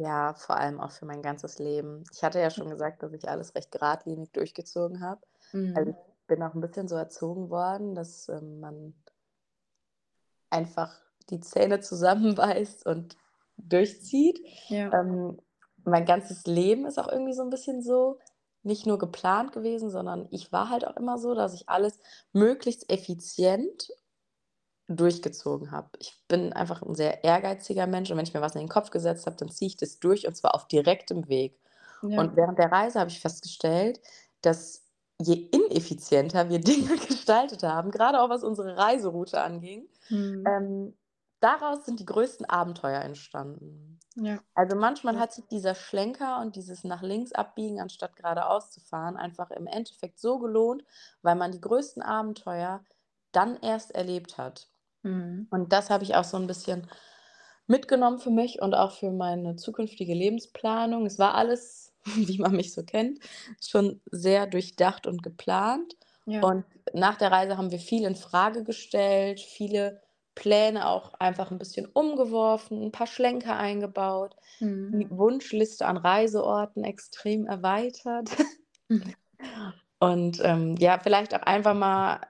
Ja, vor allem auch für mein ganzes Leben. Ich hatte ja schon gesagt, dass ich alles recht geradlinig durchgezogen habe. Also, Mhm. ich bin auch 'n bisschen so erzogen worden, dass, ähm, man einfach die Zähne zusammenbeißt und durchzieht. Ja. Ähm, mein ganzes Leben ist auch irgendwie so 'n bisschen so, nicht nur geplant gewesen, sondern ich war halt auch immer so, dass ich alles möglichst effizient durchgezogen habe. Ich bin einfach 'n sehr ehrgeiziger Mensch und wenn ich mir was in den Kopf gesetzt habe, dann ziehe ich das durch und zwar auf direktem Weg. Ja. Und während der Reise habe ich festgestellt, dass je ineffizienter wir Dinge gestaltet haben, grade auch was unsere Reiseroute anging, Mhm. ähm, daraus sind die größten Abenteuer entstanden. Ja. Also, manchmal Krass. hat sich dieser Schlenker und dieses nach links abbiegen, anstatt geradeaus zu fahren, einfach im Endeffekt so gelohnt, weil man die größten Abenteuer dann erst erlebt hat. Mhm. Und das habe ich auch so 'n bisschen mitgenommen für mich und auch für meine zukünftige Lebensplanung. Es war alles, wie man mich so kennt, schon sehr durchdacht und geplant. Ja. Und nach der Reise haben wir viel in Frage gestellt, viele Pläne auch einfach 'n bisschen umgeworfen, 'n paar Schlenker eingebaut, Mhm. die Wunschliste an Reiseorten extrem erweitert. Mhm. Und, ähm, ja, vielleicht auch einfach mal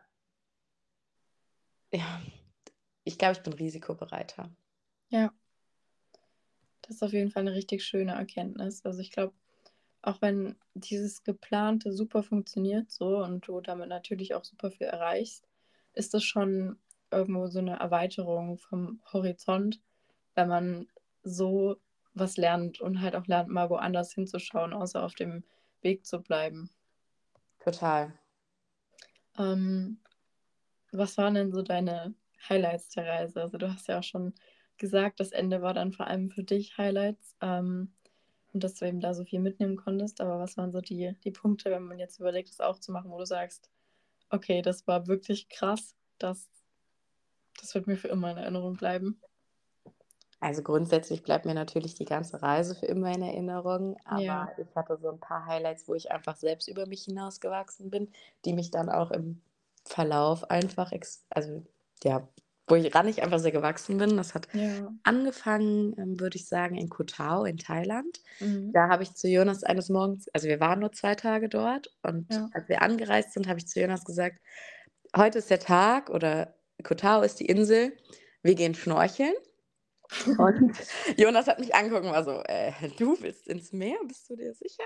ja, ich glaube, ich bin risikobereiter. Ja. Das ist auf jeden Fall 'ne richtig schöne Erkenntnis. Also, ich glaube, auch wenn dieses Geplante super funktioniert so und du damit natürlich auch super viel erreichst, ist das schon irgendwo so 'ne Erweiterung vom Horizont, wenn man so was lernt und halt auch lernt, mal woanders hinzuschauen, außer auf dem Weg zu bleiben. Total. Ähm, was waren denn so deine Highlights der Reise? Also, du hast ja auch schon gesagt, das Ende war dann vor allem für dich Highlights, ähm, und dass du eben da so viel mitnehmen konntest. Aber was waren so die die Punkte, wenn man jetzt überlegt, das auch zu machen, wo du sagst: „Okay, das war wirklich krass, das das wird mir für immer in Erinnerung bleiben?“ Also, grundsätzlich bleibt mir natürlich die ganze Reise für immer in Erinnerung, aber Ja. ich hatte so 'n paar Highlights, wo ich einfach selbst über mich hinausgewachsen bin, die mich dann auch im Verlauf einfach ex also, ja, wo ich ran ich einfach sehr gewachsen bin. Das hat Ja. angefangen, ähm, würde ich sagen, in Koh Tao in Thailand. Mhm. Da habe ich zu Jonas eines Morgens also, wir waren nur zwei Tage dort und Ja. als wir angereist sind, habe ich zu Jonas gesagt: „Heute ist der Tag oder Koh Tao ist die Insel, wir gehen schnorcheln.“ Und Jonas hat mich angeguckt und war so: „Äh, du willst ins Meer? Bist du dir sicher?“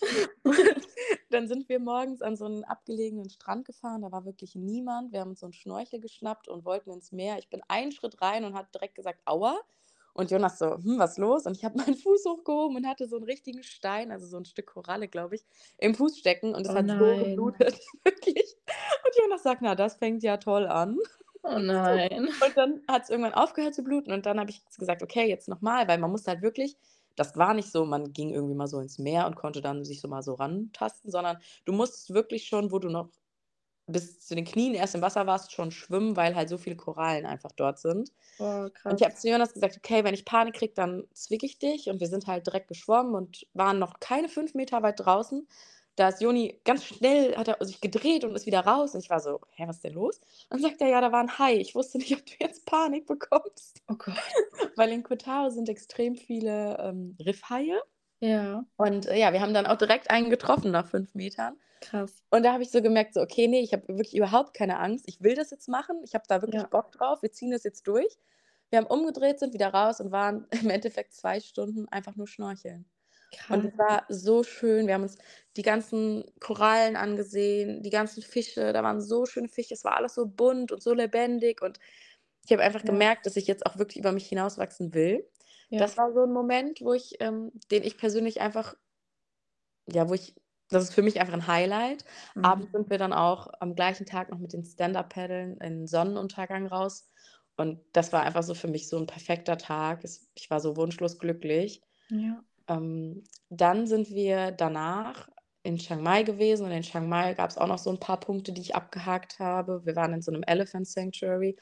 Und dann sind wir morgens an so 'n abgelegenen Strand gefahren, da war wirklich niemand. Wir haben uns so 'n Schnorchel geschnappt und wollten ins Meer. Ich bin einen Schritt rein und habe direkt gesagt: „Aua.“ Und Jonas so: „Hm, was los?“ Und ich habe meinen Fuß hochgehoben und hatte so 'n richtigen Stein, also, so 'n Stück Koralle, glaube ich, im Fuß stecken und es Oh hat so nein. geblutet, wirklich. Und Jonas sagt: „Na, das fängt ja toll an.“ Oh nein. Und dann hat's irgendwann aufgehört zu bluten und dann habe ich gesagt: „Okay, jetzt noch mal“, weil man musste halt wirklich das war nicht so, man ging irgendwie mal so ins Meer und konnte dann sich so mal so rantasten, sondern du musstest wirklich schon, wo du noch bis zu den Knien erst im Wasser warst, schon schwimmen, weil halt so viele Korallen einfach dort sind. Boah, Und ich krass. habe zu Jonas gesagt: „Okay, wenn ich Panik kriege, dann zwicke ich dich.“ Und wir sind halt direkt geschwommen und waren noch keine fünf Meter weit draußen. Da ist Joni ganz schnell hat er sich gedreht und ist wieder raus und ich war so: „Hä, was ist denn los?“ Dann sagt er: „Ja, da war 'n Hai. Ich wusste nicht, ob du jetzt Panik bekommst.“ Oh Gott. Weil in Koh Tao sind extrem viele, ähm, Riffhaie. Ja. Und, äh, ja, wir haben dann auch direkt einen getroffen nach fünf Metern. Krass. Und da habe ich so gemerkt, so: „Okay, ne, ich habe wirklich überhaupt keine Angst. Ich will das jetzt machen. Ich habe da wirklich Ja. Bock drauf. Wir ziehen das jetzt durch.“ Wir haben umgedreht, sind wieder raus und waren im Endeffekt zwei Stunden einfach nur schnorcheln. Und Krass. es war so schön. Wir haben uns die ganzen Korallen angesehen, die ganzen Fische. Da waren so schöne Fische. Es war alles so bunt und so lebendig und ich habe einfach Ja. gemerkt, dass ich jetzt auch wirklich über mich hinauswachsen will. Ja. Das war so 'n Moment, wo ich ähm, den ich persönlich einfach ja, wo ich das ist für mich einfach 'n Highlight. Mhm. Abends sind wir dann auch am gleichen Tag noch mit den Stand-Up-Paddeln in Sonnenuntergang raus und das war einfach so für mich so 'n perfekter Tag. Es ich war so wunschlos glücklich. Ja. Ähm, dann sind wir danach in Chiang Mai gewesen und in Chiang Mai gab's auch noch so 'n paar Punkte, die ich abgehakt habe. Wir waren in so 'nem Elephant Sanctuary.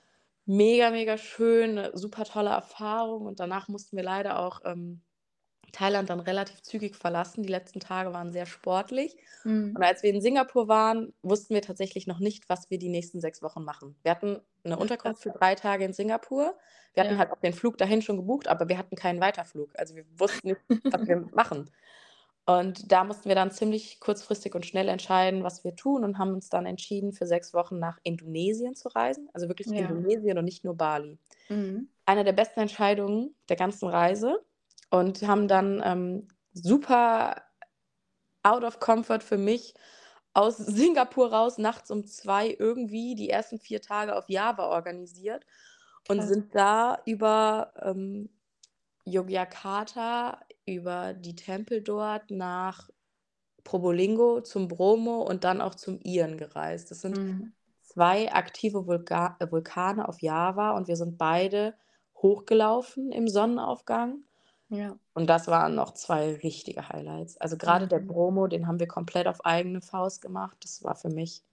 Mega, mega schön, 'ne super tolle Erfahrung und danach mussten wir leider auch, ähm, Thailand dann relativ zügig verlassen. Die letzten Tage waren sehr sportlich. Mhm. Und als wir in Singapur waren, wussten wir tatsächlich noch nicht, was wir die nächsten sechs Wochen machen. Wir hatten eine Ach, krass. Unterkunft für drei Tage in Singapur. Wir hatten Ja. halt auch den Flug dahin schon gebucht, aber wir hatten keinen Weiterflug. Also wir wussten nicht, was wir machen. Und da mussten wir dann ziemlich kurzfristig und schnell entscheiden, was wir tun und haben uns dann entschieden, für sechs Wochen nach Indonesien zu reisen. Also wirklich Ja. Indonesien und nicht nur Bali. Mhm. Eine der besten Entscheidungen der ganzen Reise und haben dann ähm, super out of comfort für mich aus Singapur raus nachts um zwei irgendwie die ersten vier Tage auf Java organisiert und Krass. sind da über ähm, Yogyakarta, über die Tempel dort nach Probolinggo zum Bromo und dann auch zum Ian gereist. Das sind Mhm. zwei aktive Vulga äh, Vulkane auf Java und wir sind beide hochgelaufen im Sonnenaufgang. Ja. Und das waren noch zwei richtige Highlights. Also gerade der Mhm. Bromo, den haben wir komplett auf eigene Faust gemacht. Das war für mich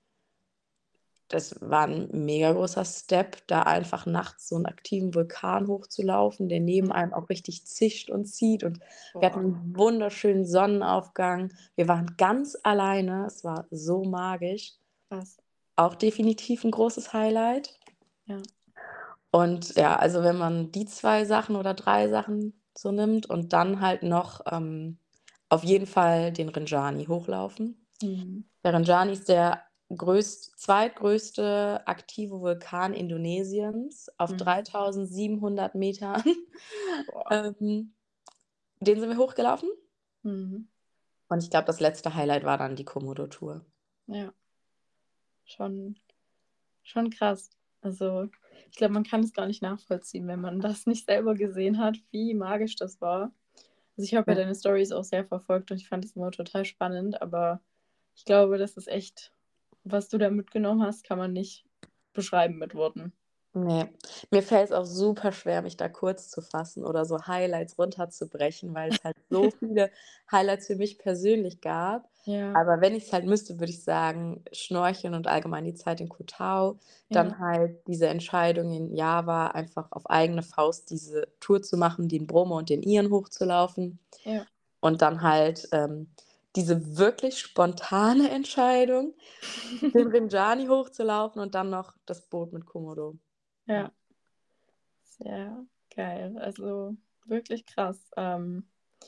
das war 'n mega großer Step, da einfach nachts so 'n aktiven Vulkan hochzulaufen, der neben Ja. einem auch richtig zischt und zieht. Und wir hatten Boah. 'n wunderschönen Sonnenaufgang. Wir waren ganz alleine. Es war so magisch. Krass. Auch definitiv 'n großes Highlight. Ja. Und ja, also wenn man die zwei Sachen oder drei Sachen so nimmt und dann halt noch, ähm, auf jeden Fall den Rinjani hochlaufen. Mhm. Der Rinjani ist der größt zweitgrößte aktive Vulkan Indonesiens auf Mhm. dreitausendsiebenhundert Metern. Boah. Ähm, den sind wir hochgelaufen. Mhm. Und ich glaube, das letzte Highlight war dann die Komodo-Tour. Ja. Schon schon krass. Also, ich glaube, man kann es gar nicht nachvollziehen, wenn man das nicht selber gesehen hat, wie magisch das war. Also, ich habe ja Ja. deine Storys auch sehr verfolgt und ich fand das immer total spannend, aber ich glaube, das ist echt was du da mitgenommen hast, kann man nicht beschreiben mit Worten. Ne, mir fällt's auch super schwer, mich da kurz zu fassen oder so Highlights runterzubrechen, weil es halt so viele Highlights für mich persönlich gab. Ja. Aber wenn ich's halt müsste, würde ich sagen, Schnorcheln und allgemein die Zeit in Koh Tao, Ja. dann halt diese Entscheidung in Java, einfach auf eigene Faust diese Tour zu machen, den Bromo und den Ian hochzulaufen. Ja. Und dann halt, ähm, diese wirklich spontane Entscheidung, den Rinjani hochzulaufen und dann noch das Boot mit Komodo. Ja. Ja. Sehr geil. Also, wirklich krass. Ähm,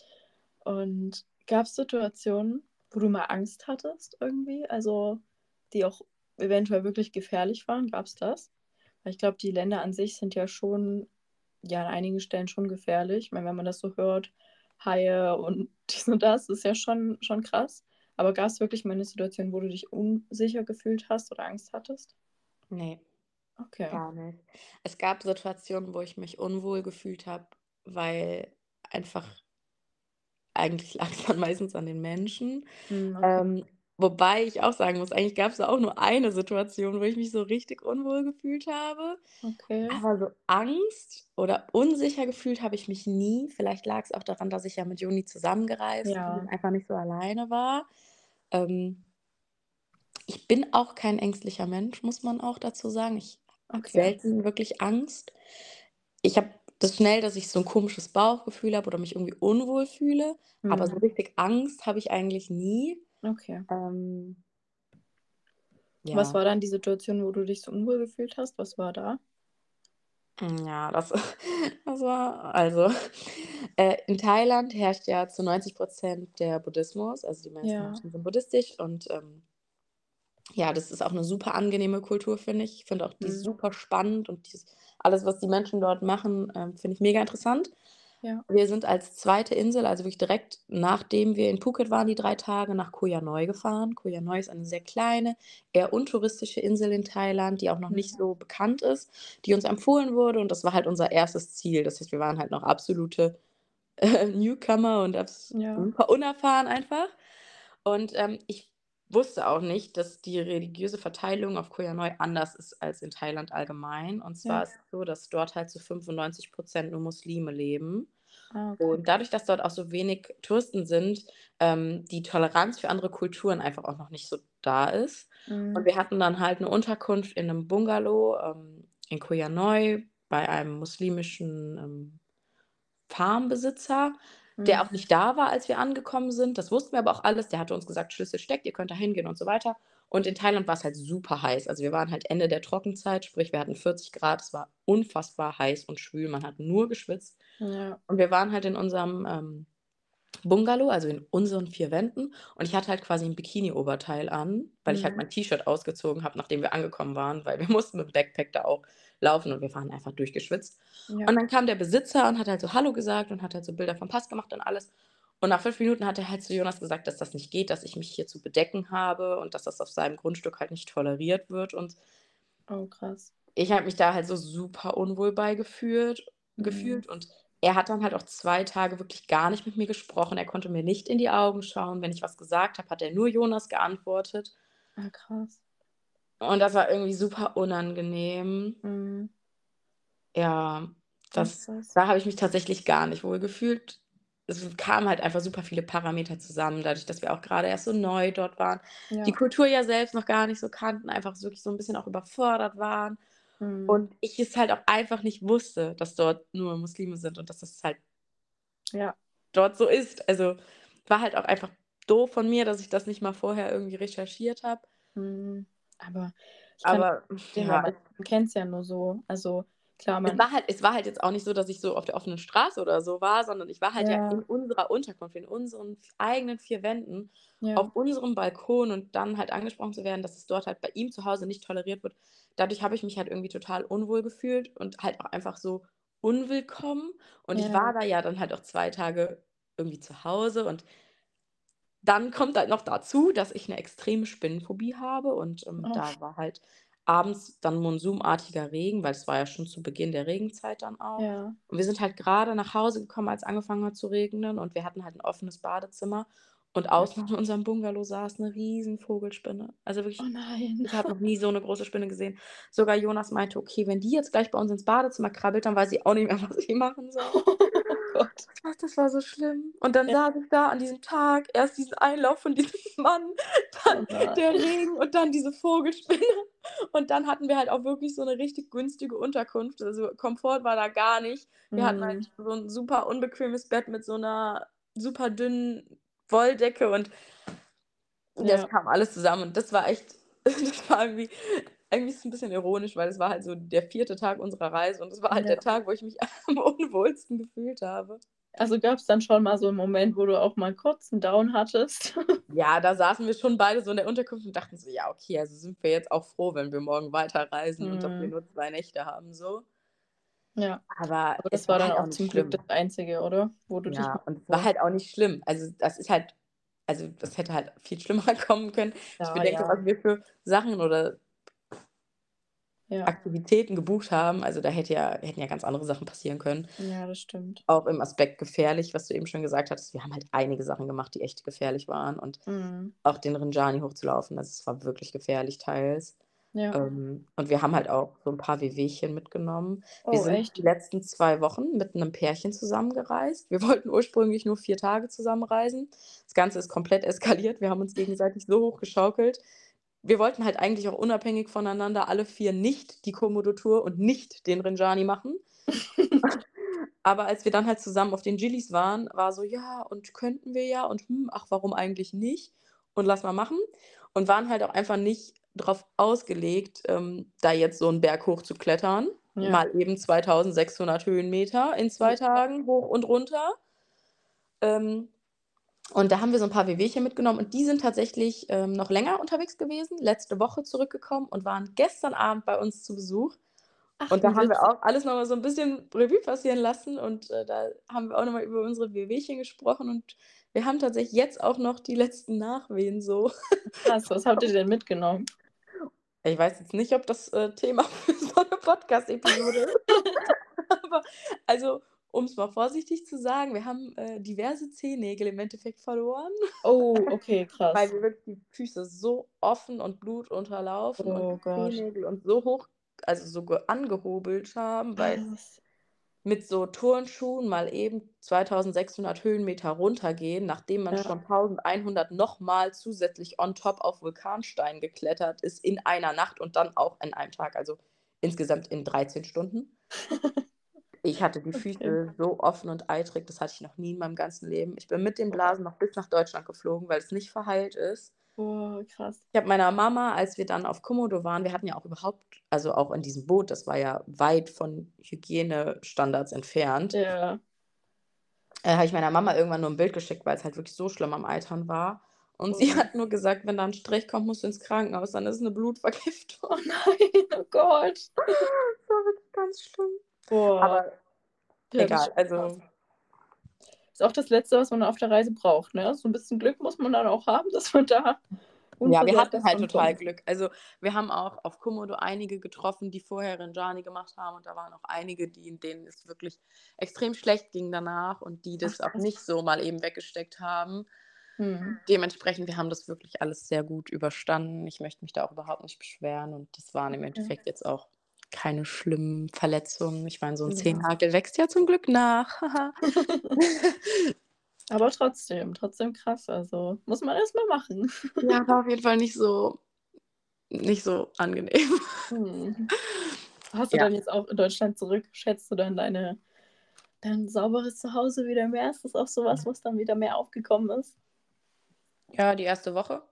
und gab's Situationen, wo du mal Angst hattest irgendwie? Also, die auch eventuell wirklich gefährlich waren? Gab's das? Weil ich glaube, die Länder an sich sind ja schon ja, an einigen Stellen schon gefährlich. Ich meine, wenn man das so hört, Haie und dies und das, ist ja schon schon krass. Aber gab's wirklich mal 'ne Situation, wo du dich unsicher gefühlt hast oder Angst hattest? Ne, Okay. gar nicht. Es gab Situationen, wo ich mich unwohl gefühlt habe, weil einfach eigentlich lag's dann meistens an den Menschen. Mhm, okay. Ähm, wobei ich auch sagen muss, eigentlich gab's da auch nur eine Situation, wo ich mich so richtig unwohl gefühlt habe. Okay. Aber so Angst oder unsicher gefühlt habe ich mich nie. Vielleicht lag's auch daran, dass ich ja mit Juni zusammengereist bin und Ja. einfach nicht so alleine war. Ähm ich bin auch kein ängstlicher Mensch, muss man auch dazu sagen. Ich habe Okay. selten wirklich Angst. Ich habe das schnell, dass ich so 'n komisches Bauchgefühl habe oder mich irgendwie unwohl fühle, aber so Mhm. richtig Angst habe ich eigentlich nie. Okay. Ähm Was ja. war dann die Situation, wo du dich so unwohl gefühlt hast? Was war da? Hm, ja, das das war also, äh, in Thailand herrscht ja zu neunzig Prozent der Buddhismus, also die meisten Ja. Menschen sind buddhistisch und, ähm ja, das ist auch 'ne super angenehme Kultur, finde ich. Ich finde auch die Mhm. super spannend und dies alles, was die Menschen dort machen, ähm, finde ich mega interessant. Ja. Wir sind als zweite Insel, also wirklich direkt nachdem wir in Phuket waren, die drei Tage, nach Koh Yanoi gefahren. Koh Yanoi ist eine sehr kleine, eher untouristische Insel in Thailand, die auch noch Mhm. nicht so bekannt ist, die uns empfohlen wurde und das war halt unser erstes Ziel. Das heißt, wir waren halt noch absolute, äh, Newcomer und abs Ja. super unerfahren einfach. Und, ähm, ich wusste auch nicht, dass die religiöse Verteilung auf Koh Yanoi anders ist als in Thailand allgemein. Und zwar Ja. ist es so, dass dort halt zu fünfundneunzig Prozent nur Muslime leben. Ah, okay. Und dadurch, dass dort auch so wenig Touristen sind, ähm, die Toleranz für andere Kulturen einfach auch noch nicht so da ist. Und Mhm. wir hatten dann halt 'ne Unterkunft in 'nem Bungalow, ähm, in Koh Yanoi bei einem muslimischen, ähm, Farmbesitzer. der Mhm. auch nicht da war, als wir angekommen sind. Das wussten wir aber auch alles. Der hatte uns gesagt: „Schlüssel steckt, ihr könnt da hingehen“ und so weiter. Und in Thailand war's halt super heiß. Also, wir waren halt Ende der Trockenzeit, sprich, wir hatten vierzig Grad. Es war unfassbar heiß und schwül. Man hat nur geschwitzt. Ja. Und wir waren halt in unserem, ähm, Bungalow, also in unseren vier Wänden. Und ich hatte halt quasi 'n Bikini-Oberteil an, weil ich halt Mhm. mein T-Shirt ausgezogen habe, nachdem wir angekommen waren, weil wir mussten mit'm Backpack da auch laufen und wir waren einfach durchgeschwitzt. Ja. Und dann kam der Besitzer und hat halt so „Hallo“ gesagt und hat halt so Bilder vom Pass gemacht und alles. Und nach fünf Minuten hat er halt zu Jonas gesagt, dass das nicht geht, dass ich mich hier zu bedecken habe und dass das auf seinem Grundstück halt nicht toleriert wird. Und Oh, krass. ich habe mich da halt so super unwohl bei geführt Mhm. gefühlt und er hat dann halt auch zwei Tage wirklich gar nicht mit mir gesprochen. Er konnte mir nicht in die Augen schauen. Wenn ich was gesagt habe, hat er nur Jonas geantwortet. Ah, krass. Und das war irgendwie super unangenehm. Mhm. Ja, Oh, das krass. da habe ich mich tatsächlich gar nicht wohl gefühlt. Es kamen halt einfach super viele Parameter zusammen, dadurch, dass wir auch grade erst so neu dort waren, die Ja. Kultur ja selbst noch gar nicht so kannten, einfach so wirklich so 'n bisschen auch überfordert waren Mhm. und ich es halt auch einfach nicht wusste, dass dort nur Muslime sind und dass das halt Ja. dort so ist. Also, war halt auch einfach doof von mir, dass ich das nicht mal vorher irgendwie recherchiert habe. Mhm. Aber ich kann Aber verstehen, weil ja, man es kennt's ja nur so. Also, klar, es man war halt es war halt jetzt auch nicht so, dass ich so auf der offenen Straße oder so war, sondern ich war halt ja in Ja. unserer Unterkunft, in unseren v eigenen vier Wänden, auf Ja. unserem Balkon und dann halt angesprochen zu werden, dass es dort halt bei ihm zu Hause nicht toleriert wird. Dadurch habe ich mich halt irgendwie total unwohl gefühlt und halt auch einfach so unwillkommen. Und ich war Ja. da ja dann halt auch zwei Tage irgendwie zu Hause und dann kommt halt noch dazu, dass ich 'ne extreme Spinnenphobie habe und, ähm, Oh. da war halt abends dann monsumartiger Regen, weil es war ja schon zu Beginn der Regenzeit dann auch. Ja. Und wir sind halt grade nach Hause gekommen, als angefangen hat zu regnen und wir hatten halt 'n offenes Badezimmer und außen in unserem Bungalow saß 'ne riesen Vogelspinne. Also Oh wirklich, nein. ich habe noch nie so 'ne große Spinne gesehen. Sogar Jonas meinte: „Okay, wenn die jetzt gleich bei uns ins Badezimmer krabbelt, dann weiß ich auch nicht mehr, was ich machen soll.“ Oh Gott. Das war das war so schlimm. Und dann Ja. saß ich da an diesem Tag, erst diesen Einlauf von diesem Mann, dann Oh nein. der Regen und dann diese Vogelspinne. Und dann hatten wir halt auch wirklich so 'ne richtig günstige Unterkunft. Also, Komfort war da gar nicht. Wir hatten halt Mhm. so 'n super unbequemes Bett mit so 'ner super dünnen Wolldecke und das Ja. kam alles zusammen und das war echt das war irgendwie irgendwie ist es 'n bisschen ironisch, weil es war halt so der vierte Tag unserer Reise und es war halt der Ja. Tag, wo ich mich am unwohlsten gefühlt habe. Also, gab's dann schon mal so 'n Moment, wo du auch mal kurz 'n Down hattest? Ja, da saßen wir schon beide so in der Unterkunft und dachten so: „Ja, okay, also sind wir jetzt auch froh, wenn wir morgen weiterreisen und dass wir Mhm. nur zwei Nächte haben“, so. Ja. Aber Aber das es war war dann halt auch auch nicht zum Glück das schlimm. Einzige, oder? Wo du dich Ja, mal und es war wohl halt auch nicht schlimm. Also, das ist halt also, das hätte halt viel schlimmer kommen können. Ich Ja, bedenke, ja. was wir für Sachen oder Ja. Aktivitäten gebucht haben. Also, da hätte ja hätten ja ganz andere Sachen passieren können. Ja, das stimmt. Auch im Aspekt gefährlich, was du eben schon gesagt hattest. Wir haben halt einige Sachen gemacht, die echt gefährlich waren und Mhm. auch den Rinjani hochzulaufen, also, es war wirklich gefährlich teils. Ja. Ähm, und wir haben halt auch so 'n paar Wehwehchen mitgenommen. Wir Oh, sind die echt? letzten zwei Wochen mit 'nem Pärchen zusammengereist. Wir wollten ursprünglich nur vier Tage zusammenreisen. Das Ganze ist komplett eskaliert. Wir haben uns gegenseitig so hochgeschaukelt. Wir wollten halt eigentlich auch unabhängig voneinander alle vier nicht die Komodo-Tour und nicht den Rinjani machen. Aber als wir dann halt zusammen auf den Dschillis waren, war so: „Ja, und könnten wir ja und, hm, ach, warum eigentlich nicht? Und lass mal machen.“ Und waren halt auch einfach nicht drauf ausgelegt, ähm, da jetzt so 'n Berg hochzuklettern. Ja. Mal eben zweitausendsechshundert Höhenmeter in zwei Tagen hoch und runter. Ähm, und da haben wir so 'n paar Wehwehchen mitgenommen und die sind tatsächlich, ähm, noch länger unterwegs gewesen, letzte Woche zurückgekommen und waren gestern Abend bei uns zu Besuch. Ach, Und da wie haben wir witzig. auch alles noch mal so 'n bisschen Revue passieren lassen und, äh, da haben wir auch noch mal über unsere Wehwehchen gesprochen und wir haben tatsächlich jetzt auch noch die letzten Nachwehen so. Krass, was habt ihr denn mitgenommen? Ich weiß jetzt nicht, ob das, äh, Thema für so 'ne Podcast-Episode ist. Aber also, um's mal vorsichtig zu sagen, wir haben, äh, diverse Zehennägel im Endeffekt verloren, Oh, okay, weil krass. wir wirklich die Füße so offen und blutunterlaufen und Oh die Gott. Zehennägel und so hoch also, so ge angehobelt haben, weil Was? mit so Turnschuhen mal eben zweitausendsechshundert Höhenmeter runtergehen, nachdem man Ja. schon tausendeinhundert noch mal zusätzlich on top auf Vulkanstein geklettert ist in einer Nacht und dann auch an einem Tag, also, insgesamt in dreizehn Stunden. Ich hatte die Okay. Füße so offen und eitrig, das hatte ich noch nie in meinem ganzen Leben. Ich bin mit den Blasen noch bis nach Deutschland geflogen, weil es nicht verheilt ist. Boah, krass. Ich habe meiner Mama, als wir dann auf Komodo waren, wir hatten ja auch überhaupt, also auch in diesem Boot, das war ja weit von Hygienestandards entfernt, Ja. äh, habe ich meiner Mama irgendwann nur ein Bild geschickt, weil es halt wirklich so schlimm am Eitern war. Und sie Boah. hat nur gesagt: „Wenn da 'n Strich kommt, musst du ins Krankenhaus, dann ist es 'ne Blutvergiftung.“ Oh nein, oh Gott. Das war wirklich ganz schlimm. Boah. Aber Ja, das ist egal, schon krass. also Ist auch das Letzte, was man auf der Reise braucht, ne? So 'n bisschen Glück muss man dann auch haben, dass man da ja, wir unversehrt hatten halt total davonkommt. Glück. Also, wir haben auch auf Komodo einige getroffen, die vorher Rinjani gemacht haben und da waren auch einige, die denen es wirklich extrem schlecht ging danach und die Ach das auch krass. nicht so mal eben weggesteckt haben. Mhm. Dementsprechend, wir haben das wirklich alles sehr gut überstanden. Ich möchte mich da auch überhaupt nicht beschweren und das waren im Okay. Endeffekt jetzt auch keine schlimmen Verletzungen. Ich meine, so 'n Ja. Zehennagel wächst ja zum Glück nach. Haha. Aber trotzdem, trotzdem krass. Also, muss man erst mal machen. Ja, war auf jeden Fall nicht so nicht so angenehm. Mhm. Hast du Ja. dann jetzt auch in Deutschland zurück schätzt du dann deine dein sauberes Zuhause wieder mehr? Ist das auch so was, was dann wieder mehr aufgekommen ist? Ja, die erste Woche.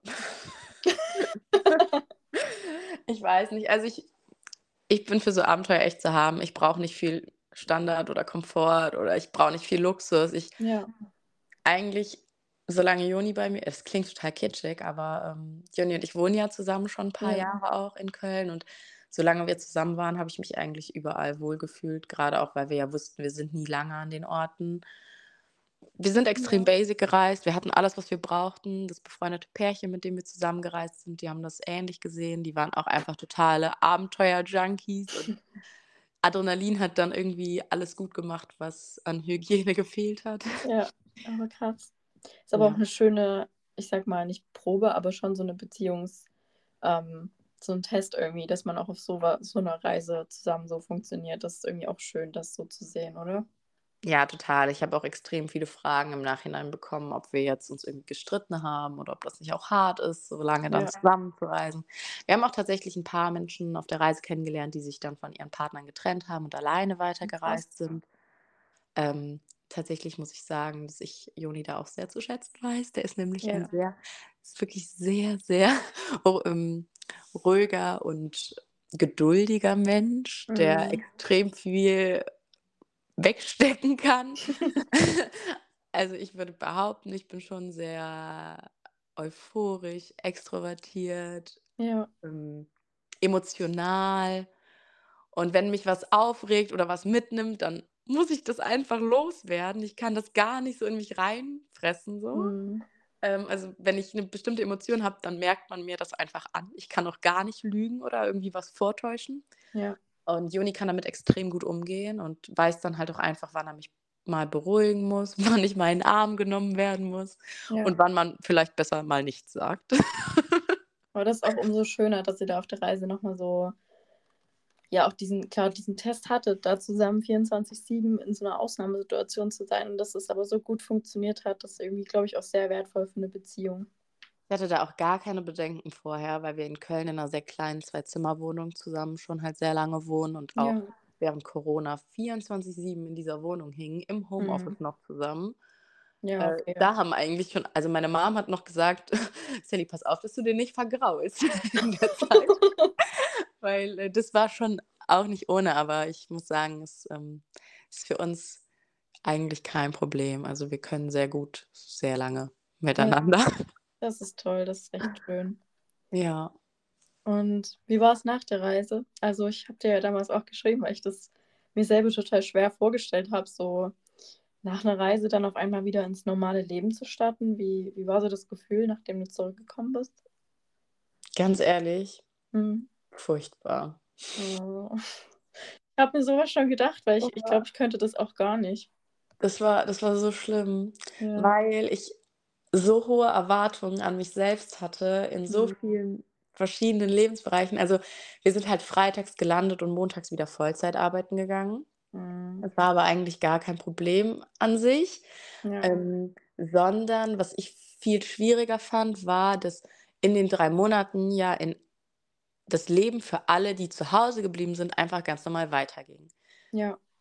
Ich weiß nicht. Also, ich ich bin für so Abenteuer echt zu haben. Ich brauche nicht viel Standard oder Komfort oder ich brauche nicht viel Luxus. Ich Ja, eigentlich, solange Joni bei mir es klingt total kitschig, aber, ähm, Joni und ich wohnen ja zusammen schon 'n paar ja, Jahre auch in Köln und solange wir zusammen waren, habe ich mich eigentlich überall wohlgefühlt, grade auch, weil wir ja wussten, wir sind nie lange an den Orten. Wir sind extrem ja. basic gereist. Wir hatten alles, was wir brauchten. Das befreundete Pärchen, mit dem wir zusammengereist sind, die haben das ähnlich gesehen. Die waren auch einfach totale Abenteuer-Junkies und Adrenalin hat dann irgendwie alles gut gemacht, was an Hygiene gefehlt hat. Ja, aber krass. Ist aber auch Ja. 'ne schöne, ich sage mal, nicht Probe, aber schon so 'ne Beziehungs ähm, so 'n Test irgendwie, dass man auch auf so wa so 'ner Reise zusammen so funktioniert. Das ist irgendwie auch schön, das so zu sehen, oder? Ja, total. Ich habe auch extrem viele Fragen im Nachhinein bekommen, ob wir jetzt uns irgendwie gestritten haben oder ob das nicht auch hart ist, so lange dann Ja, zusammenzureisen. Wir haben auch tatsächlich 'n paar Menschen auf der Reise kennengelernt, die sich dann von ihren Partnern getrennt haben und alleine krass. weitergereist sind. Ähm, tatsächlich muss ich sagen, dass ich Joni da auch sehr zu schätzen weiß. Der ist nämlich ein Ja. sehr ist wirklich sehr, sehr ru ähm, ruhiger und geduldiger Mensch, der Mhm. extrem viel wegstecken kann. Also, ich würde behaupten, ich bin schon sehr euphorisch, extrovertiert, Ja, ähm, emotional. Und wenn mich was aufregt oder was mitnimmt, dann muss ich das einfach loswerden. Ich kann das gar nicht so in mich reinfressen so. mhm. Ähm, also, wenn ich 'ne bestimmte Emotion habe, dann merkt man mir das einfach an. Ich kann auch gar nicht lügen oder irgendwie was vortäuschen. Ja, Und Joni kann damit extrem gut umgehen und weiß dann halt auch einfach, wann er mich mal beruhigen muss, wann ich mal in 'n Arm genommen werden muss ja. und wann man vielleicht besser mal nichts sagt. Aber das ist auch umso schöner, dass ihr da auf der Reise noch mal so ja, auch diesen klar, diesen Test hattet, da zusammen vierundzwanzig sieben in so 'ner Ausnahmesituation zu sein und dass es aber so gut funktioniert hat. Das ist irgendwie, glaube ich, auch sehr wertvoll für 'ne Beziehung. Ich hatte da auch gar keine Bedenken vorher, weil wir in Köln in 'ner sehr kleinen Zwei-Zimmer-Wohnung zusammen schon halt sehr lange wohnen und auch Ja, während Corona vierundzwanzig sieben in dieser Wohnung hingen, im mhm. Homeoffice noch zusammen. Ja, Äh, okay. da haben eigentlich schon also, meine Mom hat noch gesagt: „Sally, pass auf, dass du den nicht vergraulst in der Zeit.“ Weil, äh, das war schon auch nicht ohne, aber ich muss sagen, es, ähm, ist für uns eigentlich kein Problem. Also, wir können sehr gut sehr lange Ja, miteinander. das ist toll, das ist echt schön. Ja. Und wie war's nach der Reise? Also, ich habe dir ja damals auch geschrieben, weil ich das mir selber total schwer vorgestellt habe, so nach 'ner Reise dann auf einmal wieder ins normale Leben zu starten. Wie wie war so das Gefühl, nachdem du zurückgekommen bist? Ganz ehrlich, Mhm. furchtbar. Oh. Ich habe mir so was schon gedacht, weil ich ich glaube, ich könnte das auch gar nicht. Das war das war so schlimm, Ja. weil ich so hohe Erwartungen an mich selbst hatte in so Mhm. vielen verschiedenen Lebensbereichen. Also, wir sind halt freitags gelandet und montags wieder Vollzeit arbeiten gegangen. Mhm. Das war aber eigentlich gar kein Problem an sich, Ja, ähm, sondern was ich viel schwieriger fand, war, dass in den drei Monaten ja in das Leben für alle, die zu Hause geblieben sind, einfach ganz normal weiterging. ja.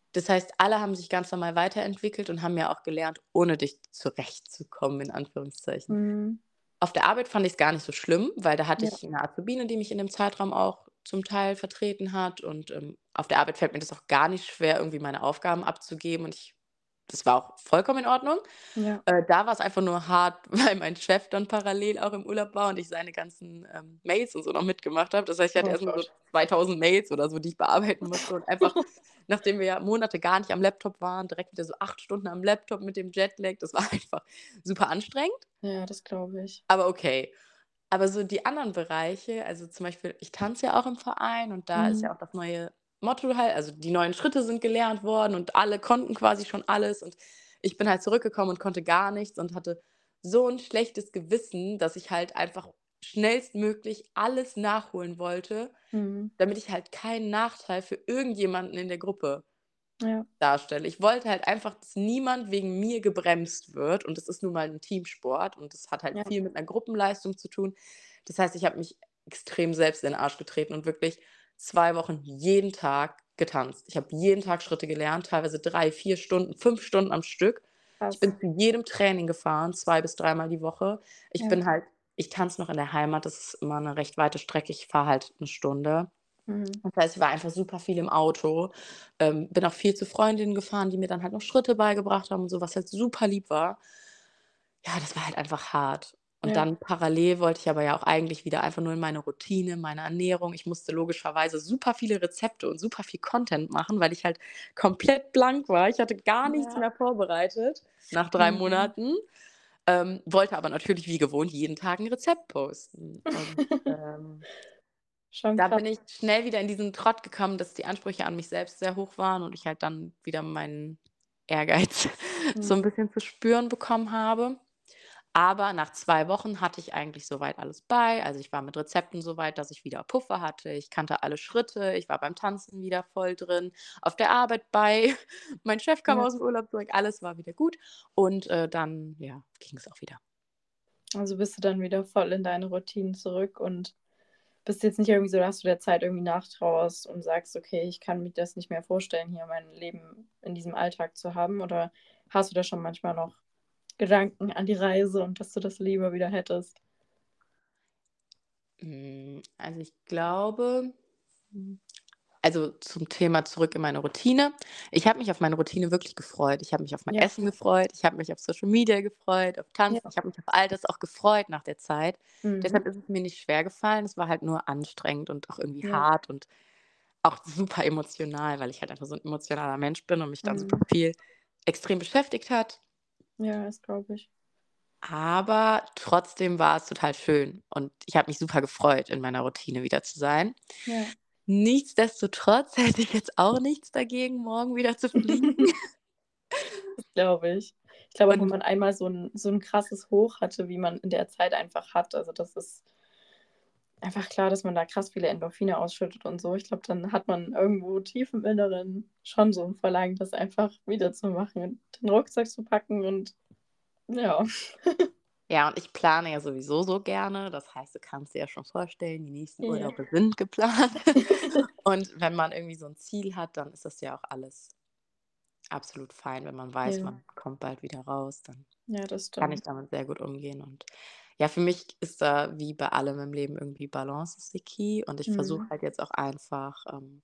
Das heißt, alle haben sich ganz normal weiterentwickelt und haben ja auch gelernt, ohne dich zurechtzukommen, in Anführungszeichen. Mhm. Auf der Arbeit fand ich's gar nicht so schlimm, weil da hatte Ja. ich 'ne Azubine, die mich in dem Zeitraum auch zum Teil vertreten hat und, ähm, auf der Arbeit fällt mir das auch gar nicht schwer, irgendwie meine Aufgaben abzugeben und ich das war auch vollkommen in Ordnung. Ja. Äh, da war's einfach nur hart, weil mein Chef dann parallel auch im Urlaub war und ich seine ganzen, ähm, Mails und so noch mitgemacht habe. Das heißt, ich hatte Oh erst mal so Gott. zweitausend Mails oder so, die ich bearbeiten musste und einfach, nachdem wir ja Monate gar nicht am Laptop waren, direkt wieder so acht Stunden am Laptop mit dem Jetlag. Das war einfach super anstrengend. Ja, das glaube ich. Aber okay. Aber so die anderen Bereiche, also zum Beispiel, ich tanze ja auch im Verein und da ist ja Mhm. auch das neue Motto halt, also die neuen Schritte sind gelernt worden und alle konnten quasi schon alles und ich bin halt zurückgekommen und konnte gar nichts und hatte so 'n schlechtes Gewissen, dass ich halt einfach schnellstmöglich alles nachholen wollte, Mhm. damit ich halt keinen Nachteil für irgendjemanden in der Gruppe Ja. darstelle. Ich wollte halt einfach, dass niemand wegen mir gebremst wird und das ist nun mal 'n Teamsport und das hat halt Ja. viel mit 'ner Gruppenleistung zu tun. Das heißt, ich habe mich extrem selbst in den Arsch getreten und wirklich zwei Wochen jeden Tag getanzt. Ich habe jeden Tag Schritte gelernt, teilweise drei, vier Stunden, fünf Stunden am Stück. Ich Krass. bin zu jedem Training gefahren, zwei bis dreimal die Woche. Ich Ja. bin halt ich tanze noch in der Heimat, das ist immer 'ne recht weite Strecke. Ich fahre halt 'ne Stunde. Mhm. Das heißt, ich war einfach super viel im Auto, ähm, bin auch viel zu Freundinnen gefahren, die mir dann halt noch Schritte beigebracht haben und so, was halt super lieb war. Ja, das war halt einfach hart. Und Ja. dann parallel wollte ich aber ja auch eigentlich wieder einfach nur in meine Routine, meine Ernährung. Ich musste logischerweise super viele Rezepte und super viel Content machen, weil ich halt komplett blank war. Ich hatte gar nichts Ja. mehr vorbereitet nach drei Mhm. Monaten, ähm, wollte aber natürlich wie gewohnt jeden Tag 'n Rezept posten. Und, ähm Schon da krass. bin ich schnell wieder in diesen Trott gekommen, dass die Ansprüche an mich selbst sehr hoch waren und ich halt dann wieder meinen Ehrgeiz so 'n Mhm. bisschen zu spüren bekommen habe. Aber nach zwei Wochen hatte ich eigentlich so weit alles bei. Also, ich war mit Rezepten so weit, dass ich wieder Puffer hatte. Ich kannte alle Schritte. Ich war beim Tanzen wieder voll drin, auf der Arbeit bei. Mein Chef kam Ja. aus'm Urlaub zurück, alles war wieder gut und, äh, dann, ja, ging's auch wieder. Also, bist du dann wieder voll in deine Routinen zurück und bist jetzt nicht irgendwie so, dass du der Zeit irgendwie nachtrauerst und sagst: „Okay, ich kann mir das nicht mehr vorstellen, hier mein Leben in diesem Alltag zu haben“, oder hast du da schon manchmal noch Gedanken an die Reise und dass du das lieber wieder hättest? Hm, also, ich glaube hm, also, zum Thema zurück in meine Routine. Ich habe mich auf meine Routine wirklich gefreut. Ich habe mich auf mein Ja. Essen gefreut. Ich habe mich auf Social Media gefreut, auf Tanzen. Ja. Ich habe mich auf all das auch gefreut nach der Zeit. Mhm. Deshalb ist es mir nicht schwergefallen. Es war halt nur anstrengend und auch irgendwie Ja. hart und auch super emotional, weil ich halt einfach so 'n emotionaler Mensch bin und mich dann super Mhm. viel extrem beschäftigt hat. Ja, das glaube ich. Aber trotzdem war es total schön und ich habe mich super gefreut, in meiner Routine wieder zu sein. Ja. Nichtsdestotrotz hätte ich jetzt auch nichts dagegen, morgen wieder zu fliegen. Das glaube ich. Ich glaube auch, wenn Und man einmal so 'n so 'n krasses Hoch hatte, wie man in der Zeit einfach hat, also, das ist einfach klar, dass man da krass viele Endorphine ausschüttet und so. Ich glaube, dann hat man irgendwo tief im Inneren schon so 'n Verlangen, das einfach wieder zu machen und den Rucksack zu packen und ja. Ja, und ich plane ja sowieso so gerne. Das heißt, du kannst dir ja schon vorstellen, die nächsten Ja. Urlaube sind geplant. Und wenn man irgendwie so 'n Ziel hat, dann ist das ja auch alles absolut fein. Wenn man weiß, Ja. man kommt bald wieder raus, dann Ja, das kann ich stimmt. damit sehr gut umgehen. Und ja, für mich ist da wie bei allem im Leben irgendwie Balance ist the key und ich versuche Mhm. halt jetzt auch einfach, ähm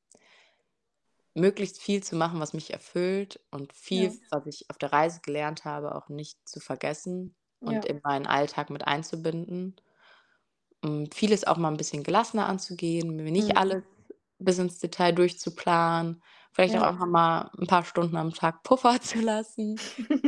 möglichst viel zu machen, was mich erfüllt und Ja. viel, was ich auf der Reise gelernt habe, auch nicht zu vergessen und Ja. in meinen Alltag mit einzubinden. Hm, vieles auch mal 'n bisschen gelassener anzugehen, mir nicht Mhm. alles bis ins Detail durchzuplanen, vielleicht auch Ja. einfach mal 'n paar Stunden am Tag Puffer zu lassen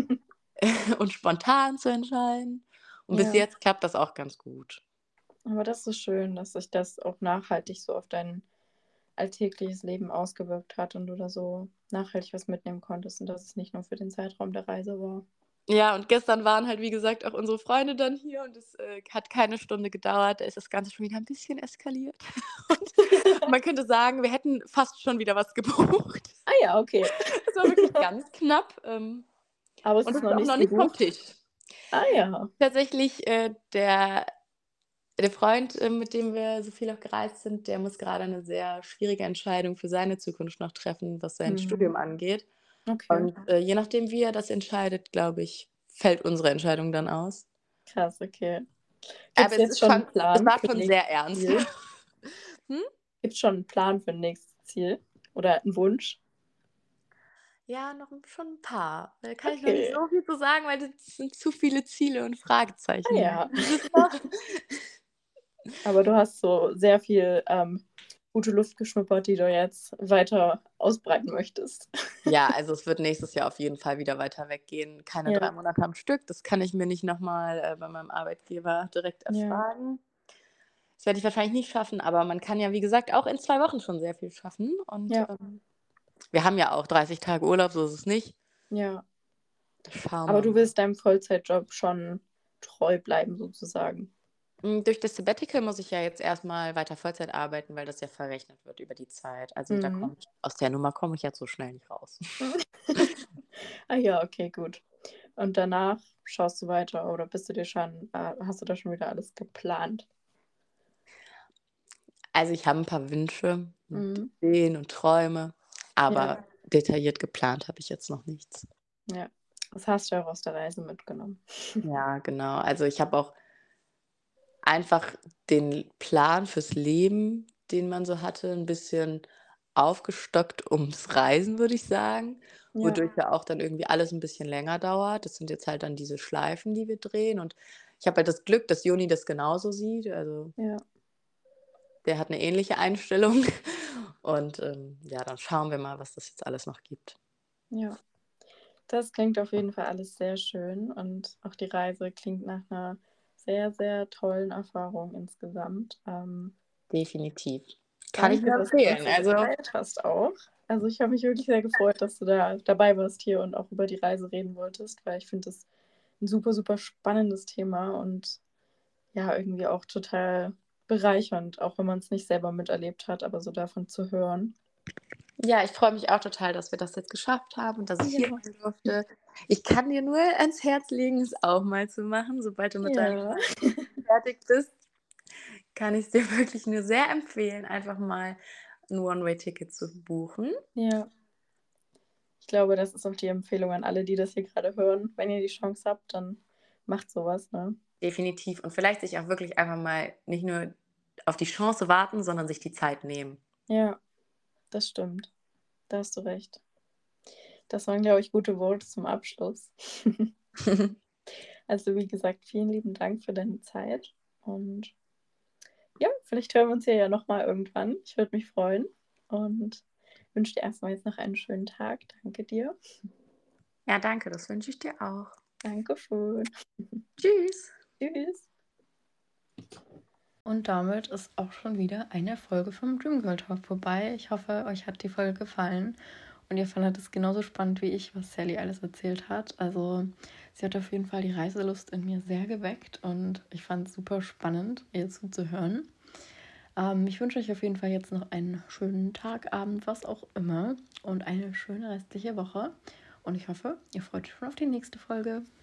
und spontan zu entscheiden. Und bis Ja. jetzt klappt das auch ganz gut. Aber das ist schön, dass sich das auch nachhaltig so auf dein alltägliches Leben ausgewirkt hat und du da so nachhaltig was mitnehmen konntest und dass es nicht nur für den Zeitraum der Reise war. Ja, und gestern waren halt, wie gesagt, auch unsere Freunde dann hier und es, äh, hat keine Stunde gedauert, da ist das Ganze schon wieder 'n bisschen eskaliert. Und man könnte sagen, wir hätten fast schon wieder was gebucht. Ah ja, okay. Es war wirklich ganz knapp, ähm, Aber es und ist es noch ist auch nichts noch nicht vom gebucht? Tisch. Ah ja. Tatsächlich, äh, der Der Freund, äh, mit dem wir so viel auch gereist sind, der muss gerade eine sehr schwierige Entscheidung für seine Zukunft noch treffen, was sein Mhm. Studium angeht. Okay, Und, äh, je nachdem, wie er das entscheidet, glaube ich, fällt unsere Entscheidung dann aus. krass, okay. Gibt Aber es es jetzt ist schon schon einen es Plan war für schon nächstes sehr ernst. Ziel? Hm? Gibt es schon einen Plan für 'n nächstes Ziel oder einen Wunsch? Ja, noch 'n schon 'n paar. Da kann ich noch nicht Okay. so viel zu sagen, weil das sind zu viele Ziele und Ah Fragezeichen ja. dieses Jahr. Aber du hast so sehr viel, ähm, gute Luft geschnuppert, die du jetzt weiter ausbreiten möchtest. Ja, also es wird nächstes Jahr auf jeden Fall wieder weiter weggehen. Keine drei Ja, Monate am Stück. Das kann ich mir nicht noch mal, äh, bei meinem Arbeitgeber direkt ja, erfragen. Das werde ich wahrscheinlich nicht schaffen, aber man kann ja, wie gesagt, auch in zwei Wochen schon sehr viel schaffen und, ja, ähm, wir haben ja auch dreißig Tage Urlaub, so ist es nicht. ja. Schauen Aber wir du mal. willst deinem Vollzeitjob schon treu bleiben sozusagen? Hm, durch das Sabbatical muss ich ja jetzt erst mal weiter Vollzeit arbeiten, weil das ja verrechnet wird über die Zeit. Also, da Mhm. komme ich aus der Nummer komme ich jetzt so schnell nicht raus. Ah ja, okay, gut. Und danach schaust du weiter oder bist du dir schon äh, hast du da schon wieder alles geplant? Also, ich habe 'n paar Wünsche und Mhm. Ideen und Träume, Ja, aber detailliert geplant habe ich jetzt noch nichts. ja. Was hast du auch aus der Reise mitgenommen? Ja, genau. Also, ich habe auch einfach den Plan fürs Leben, den man so hatte, 'n bisschen aufgestockt ums Reisen, würde ich sagen, Ja, wodurch ja auch dann irgendwie alles 'n bisschen länger dauert. Das sind jetzt halt dann diese Schleifen, die wir drehen und ich habe halt das Glück, dass Joni das genauso sieht. Also, ja, der hat 'ne ähnliche Einstellung und, ähm, ja, dann schauen wir mal, was das jetzt alles noch gibt. ja. Das klingt auf jeden Fall alles sehr schön und auch die Reise klingt nach einer sehr, sehr tollen Erfahrung insgesamt. Ähm, Definitiv. Kann ich danke, nur dass du das empfehlen. so Also, geteilt hast auch. Also, ich habe mich wirklich sehr gefreut, dass du da dabei warst hier und auch über die Reise reden wolltest, weil ich finde das ein super, super spannendes Thema und ja, irgendwie auch total bereichernd, auch wenn man es nicht selber miterlebt hat, aber so davon zu hören. ja, ich freue mich auch total, dass wir das jetzt geschafft haben und dass ich hier Ja. sein durfte. Ich kann dir nur ans Herz legen, es auch mal zu machen. Sobald du mit deiner Ja. Reise fertig bist, kann ich's dir wirklich nur sehr empfehlen, einfach mal 'n One-Way-Ticket zu buchen. Ja. Ich glaube, das ist auch die Empfehlung an alle, die das hier gerade hören. Wenn ihr die Chance habt, dann macht so was, ne? Definitiv und vielleicht sich auch wirklich einfach mal nicht nur auf die Chance warten, sondern sich die Zeit nehmen. Ja, das stimmt. Da hast du recht. Das waren, glaube ich, gute Worte zum Abschluss. Also, wie gesagt, vielen lieben Dank für deine Zeit und ja, vielleicht hören wir uns ja ja noch mal irgendwann. Ich würde mich freuen und wünsche dir erst mal jetzt noch einen schönen Tag. Danke dir. Ja, danke, das wünsche ich dir auch. Dankeschön. Tschüss. Tschüss. Und damit ist auch schon wieder eine Folge vom Dream Girl Talk vorbei. Ich hoffe, euch hat die Folge gefallen und ihr fandet es genauso spannend wie ich, was Sally alles erzählt hat. Also sie hat auf jeden Fall die Reiselust in mir sehr geweckt und ich fand es super spannend, ihr zuzuhören. Ähm, ich wünsche euch auf jeden Fall jetzt noch einen schönen Tag, Abend, was auch immer und eine schöne restliche Woche. Und ich hoffe, ihr freut euch schon auf die nächste Folge.